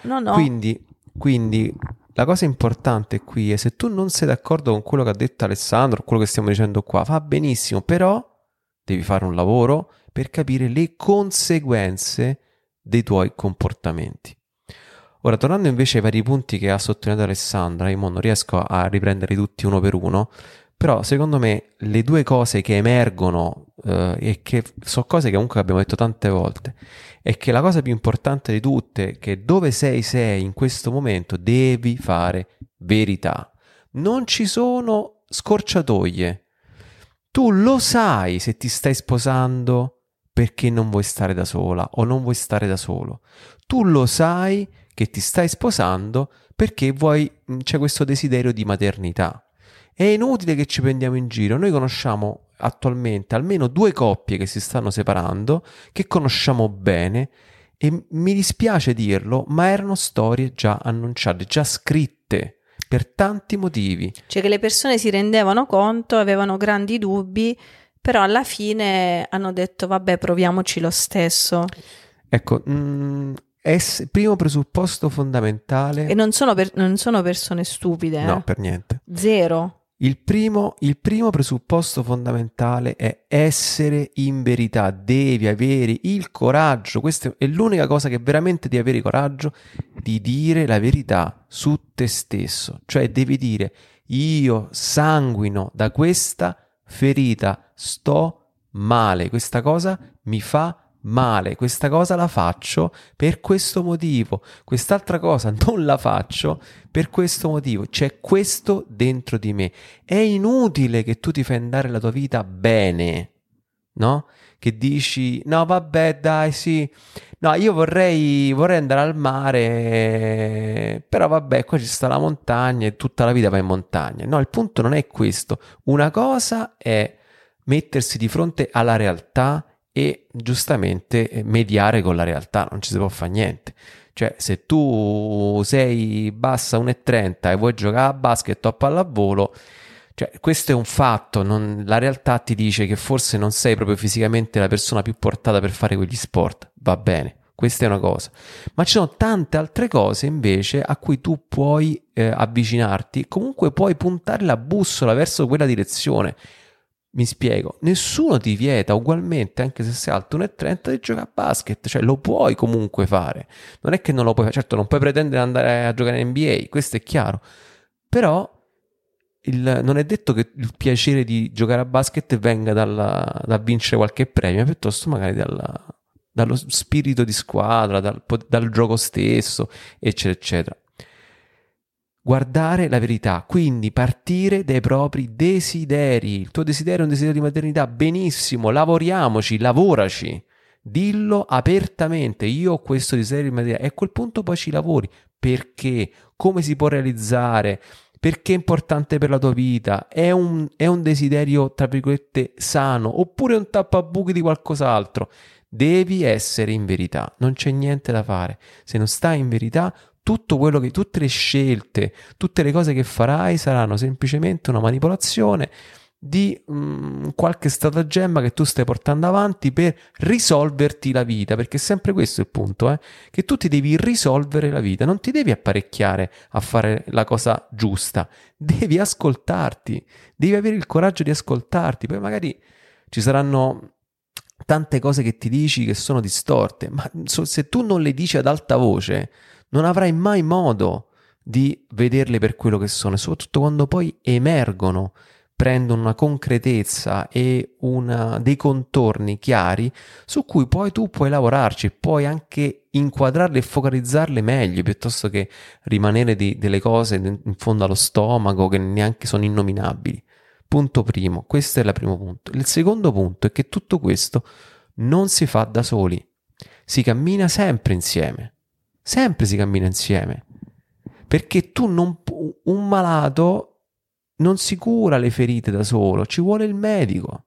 Quindi la cosa importante qui è, se tu non sei d'accordo con quello che ha detto Alessandro, quello che stiamo dicendo qua, va benissimo, però devi fare un lavoro per capire le conseguenze dei tuoi comportamenti. Ora, tornando invece ai vari punti che ha sottolineato Alessandra, io non riesco a riprenderli tutti uno per uno, però secondo me le due cose che emergono e che sono cose che comunque abbiamo detto tante volte, è che la cosa più importante di tutte è che dove sei in questo momento devi fare verità. Non ci sono scorciatoie. Tu lo sai se ti stai sposando perché non vuoi stare da sola o non vuoi stare da solo. Tu lo sai che ti stai sposando perché c'è questo desiderio di maternità. È inutile che ci prendiamo in giro. Noi conosciamo attualmente almeno 2 coppie che si stanno separando, che conosciamo bene, e mi dispiace dirlo, ma erano storie già annunciate, già scritte, per tanti motivi. Cioè che le persone si rendevano conto, avevano grandi dubbi, però alla fine hanno detto vabbè, proviamoci lo stesso. Ecco, primo presupposto fondamentale. E non sono persone stupide. No, per niente. Zero. Il primo presupposto fondamentale è essere in verità. Devi avere il coraggio, questa è l'unica cosa che veramente devi avere il coraggio, di dire la verità su te stesso. Cioè devi dire: io sanguino da questa ferita, sto male, questa cosa mi fa male, questa cosa la faccio per questo motivo, quest'altra cosa non la faccio per questo motivo, c'è questo dentro di me. È inutile che tu ti fai andare la tua vita bene, no? Che dici no vabbè dai sì, no io vorrei andare al mare, però vabbè qua ci sta la montagna e tutta la vita vai in montagna. No, il punto non è questo. Una cosa è mettersi di fronte alla realtà e giustamente mediare con la realtà, non ci si può fare niente. Cioè se tu sei bassa 1,30 e vuoi giocare a basket o a pallavolo, cioè questo è un fatto, la realtà ti dice che forse non sei proprio fisicamente la persona più portata per fare quegli sport, va bene, questa è una cosa, ma ci sono tante altre cose invece a cui tu puoi avvicinarti, comunque puoi puntare la bussola verso quella direzione. Mi spiego, nessuno ti vieta ugualmente, anche se sei alto 1,30, di giocare a basket, cioè lo puoi comunque fare, non è che non lo puoi fare, certo non puoi pretendere di andare a giocare in NBA, questo è chiaro, però non è detto che il piacere di giocare a basket venga da vincere qualche premio, piuttosto magari dallo spirito di squadra, dal gioco stesso, eccetera, eccetera. Guardare la verità, quindi partire dai propri desideri. Il tuo desiderio è un desiderio di maternità, benissimo, lavoriamoci, lavoraci, dillo apertamente, io ho questo desiderio di maternità, e a quel punto poi ci lavori. Perché? Come si può realizzare? Perché è importante per la tua vita? È un desiderio, tra virgolette, sano, oppure un tappabuchi di qualcos'altro? Devi essere in verità, non c'è niente da fare. Se non stai in verità, tutte le scelte, tutte le cose che farai saranno semplicemente una manipolazione di qualche stratagemma che tu stai portando avanti per risolverti la vita, perché è sempre questo il punto, che tu ti devi risolvere la vita, non ti devi apparecchiare a fare la cosa giusta, devi ascoltarti, devi avere il coraggio di ascoltarti, poi magari ci saranno tante cose che ti dici che sono distorte, ma se tu non le dici ad alta voce, non avrai mai modo di vederle per quello che sono, e soprattutto quando poi emergono, prendono una concretezza e dei contorni chiari su cui poi tu puoi lavorarci, puoi anche inquadrarle e focalizzarle meglio, piuttosto che rimanere delle cose in fondo allo stomaco che neanche sono innominabili. Punto primo, questo è il primo punto. Il secondo punto è che tutto questo non si fa da soli, si cammina sempre si cammina insieme, perché un malato non si cura le ferite da solo, ci vuole il medico.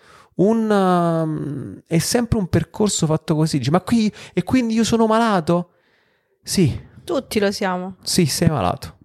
È sempre un percorso fatto così. Dici, ma qui e quindi io sono malato? Sì. Tutti lo siamo. Sì, sei malato.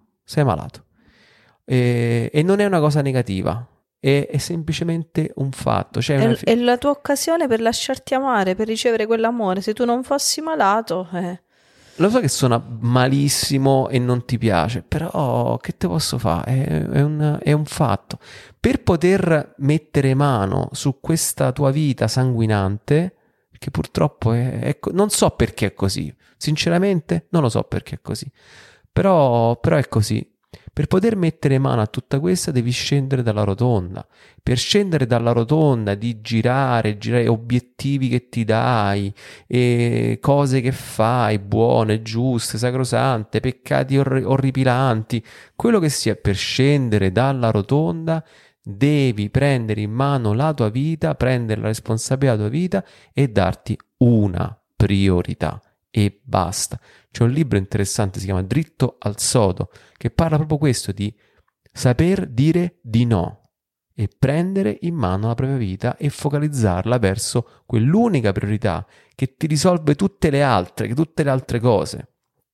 E non è una cosa negativa, è semplicemente un fatto. È la tua occasione per lasciarti amare, per ricevere quell'amore. Se tu non fossi malato... Lo so che suona malissimo e non ti piace, però che te posso fare? È un fatto. Per poter mettere mano su questa tua vita sanguinante, che purtroppo non so perché è così, sinceramente non lo so perché è così, però è così. Per poter mettere mano a tutta questa devi scendere dalla rotonda. Per scendere dalla rotonda di girare obiettivi che ti dai, e cose che fai, buone, giuste, sacrosante, peccati orripilanti, quello che sia, per scendere dalla rotonda devi prendere in mano la tua vita, prendere la responsabilità della tua vita e darti una priorità. E basta. C'è un libro interessante, si chiama Dritto al sodo, che parla proprio questo, di saper dire di no e prendere in mano la propria vita e focalizzarla verso quell'unica priorità che ti risolve tutte le altre cose.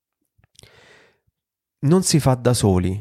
Non si fa da soli.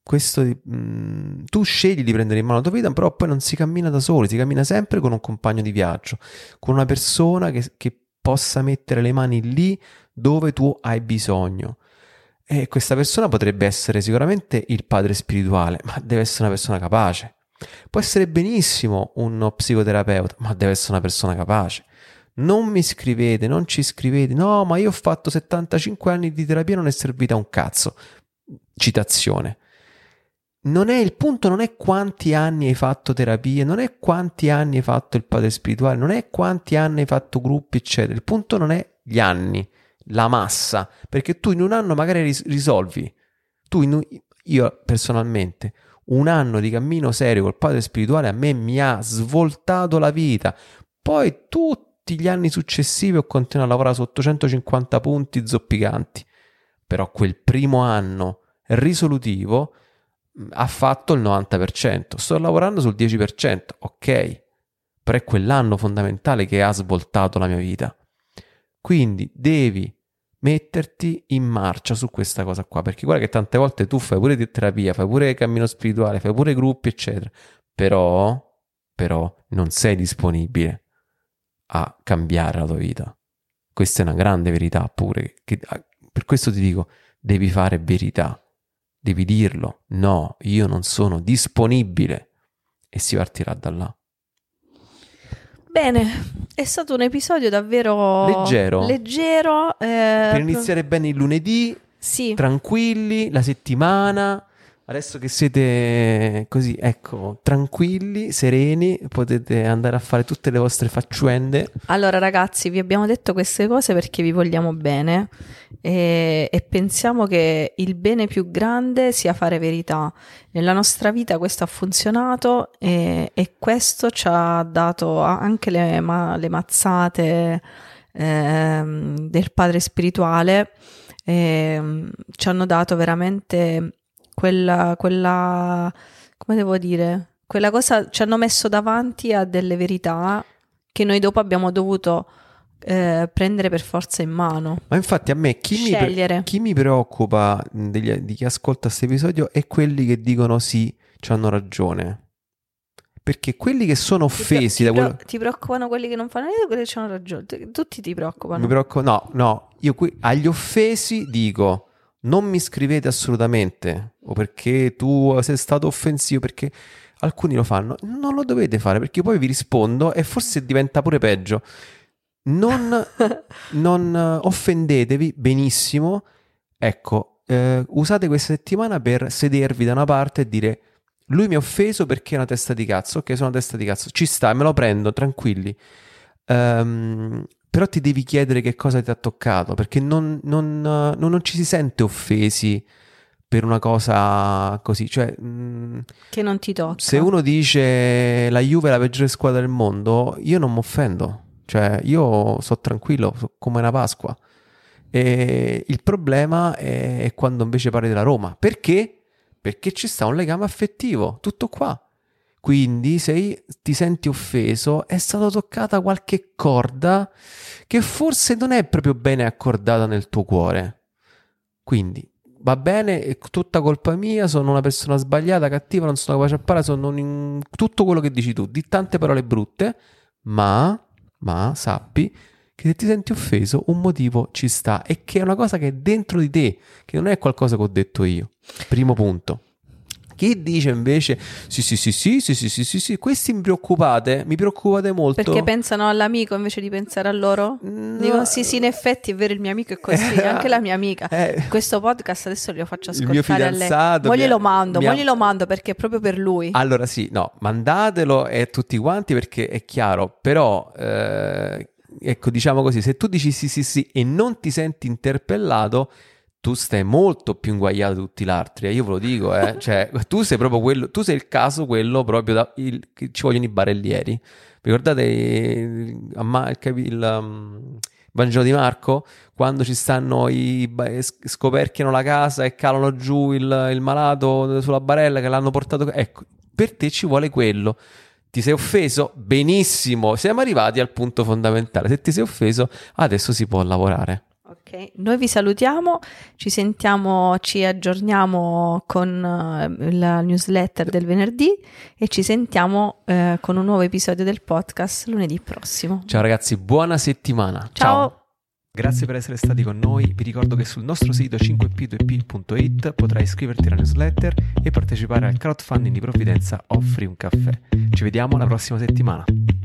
Tu scegli di prendere in mano la tua vita, però poi non si cammina da soli, si cammina sempre con un compagno di viaggio, con una persona che possa mettere le mani lì dove tu hai bisogno. E questa persona potrebbe essere sicuramente il padre spirituale, ma deve essere una persona capace. Può essere benissimo uno psicoterapeuta, ma deve essere una persona capace. Non mi scrivete, non ci scrivete, no, ma io ho fatto 75 anni di terapia e non è servita un cazzo. Citazione. Il punto non è quanti anni hai fatto terapie, non è quanti anni hai fatto il padre spirituale, non è quanti anni hai fatto gruppi, eccetera. Il punto non è gli anni, la massa, perché tu in un anno magari risolvi. Io personalmente, un anno di cammino serio col padre spirituale a me mi ha svoltato la vita. Poi tutti gli anni successivi ho continuato a lavorare su 850 punti zoppicanti. Però quel primo anno risolutivo ha fatto il 90%, sto lavorando sul 10%, ok, però è quell'anno fondamentale che ha svoltato la mia vita. Quindi devi metterti in marcia su questa cosa qua, perché guarda che tante volte tu fai pure terapia, fai pure cammino spirituale, fai pure gruppi, eccetera, però non sei disponibile a cambiare la tua vita. Questa è una grande verità pure, per questo ti dico, devi fare verità. Devi dirlo, no, io non sono disponibile, e si partirà da là. Bene, è stato un episodio davvero leggero per iniziare bene il lunedì, sì. Tranquilli, la settimana. Adesso che siete così, ecco, tranquilli, sereni, potete andare a fare tutte le vostre faccende. Allora ragazzi, vi abbiamo detto queste cose perché vi vogliamo bene e pensiamo che il bene più grande sia fare verità. Nella nostra vita questo ha funzionato e questo ci ha dato anche le mazzate del padre spirituale, ci hanno dato veramente quella, come devo dire, quella cosa, ci hanno messo davanti a delle verità che noi dopo abbiamo dovuto prendere per forza in mano. Ma infatti a me chi mi preoccupa di chi ascolta questo episodio è quelli che dicono sì, c'hanno ragione. Perché quelli che sono offesi da quello... Ti preoccupano quelli che non fanno niente o quelli che c'hanno ragione? Tutti ti preoccupano. No, io agli offesi dico: non mi scrivete assolutamente, o perché tu sei stato offensivo, perché alcuni lo fanno, non lo dovete fare perché poi vi rispondo e forse diventa pure peggio. Non offendetevi, benissimo, ecco, usate questa settimana per sedervi da una parte e dire lui mi ha offeso perché è una testa di cazzo, ok, sono una testa di cazzo, ci sta, me lo prendo, tranquilli. Però ti devi chiedere che cosa ti ha toccato, perché non ci si sente offesi per una cosa così, cioè che non ti tocca. se uno dice la Juve è la peggiore squadra del mondo, io non mi offendo, cioè io sto tranquillo, so come una Pasqua. E il problema è quando invece parli della Roma, perché? Perché ci sta un legame affettivo, tutto qua. Quindi se ti senti offeso è stata toccata qualche corda che forse non è proprio bene accordata nel tuo cuore. Quindi va bene, è tutta colpa mia, sono una persona sbagliata, cattiva, non sono capace a parlare, sono tutto quello che dici tu, di tante parole brutte, ma sappi che se ti senti offeso un motivo ci sta e che è una cosa che è dentro di te, che non è qualcosa che ho detto io. Primo punto. Chi dice invece sì, questi mi preoccupate molto. Perché pensano all'amico invece di pensare a loro? No. Dicono sì, in effetti è vero, il mio amico è così, anche la mia amica. Questo podcast adesso lo faccio ascoltare il mio fidanzato a lei. Mo glielo mando perché è proprio per lui. Allora sì, no, mandatelo a tutti quanti perché è chiaro, però ecco, diciamo così, se tu dici sì e non ti senti interpellato, tu stai molto più inguaiato di tutti gli altri, io ve lo dico, cioè tu sei proprio quello, tu sei il caso quello proprio che ci vogliono i barellieri. Ricordate il Vangelo di Marco? Quando ci stanno scoperchiano la casa e calano giù il malato sulla barella che l'hanno portato, ecco, per te ci vuole quello. Ti sei offeso? Benissimo, siamo arrivati al punto fondamentale. Se ti sei offeso, adesso si può lavorare. Ok, noi vi salutiamo, ci sentiamo, ci aggiorniamo con la newsletter del venerdì e ci sentiamo con un nuovo episodio del podcast lunedì prossimo. Ciao ragazzi, buona settimana. Ciao. Grazie per essere stati con noi. Vi ricordo che sul nostro sito 5p2p.it potrai iscriverti alla newsletter e partecipare al crowdfunding di Provvidenza Offri un caffè. Ci vediamo la prossima settimana.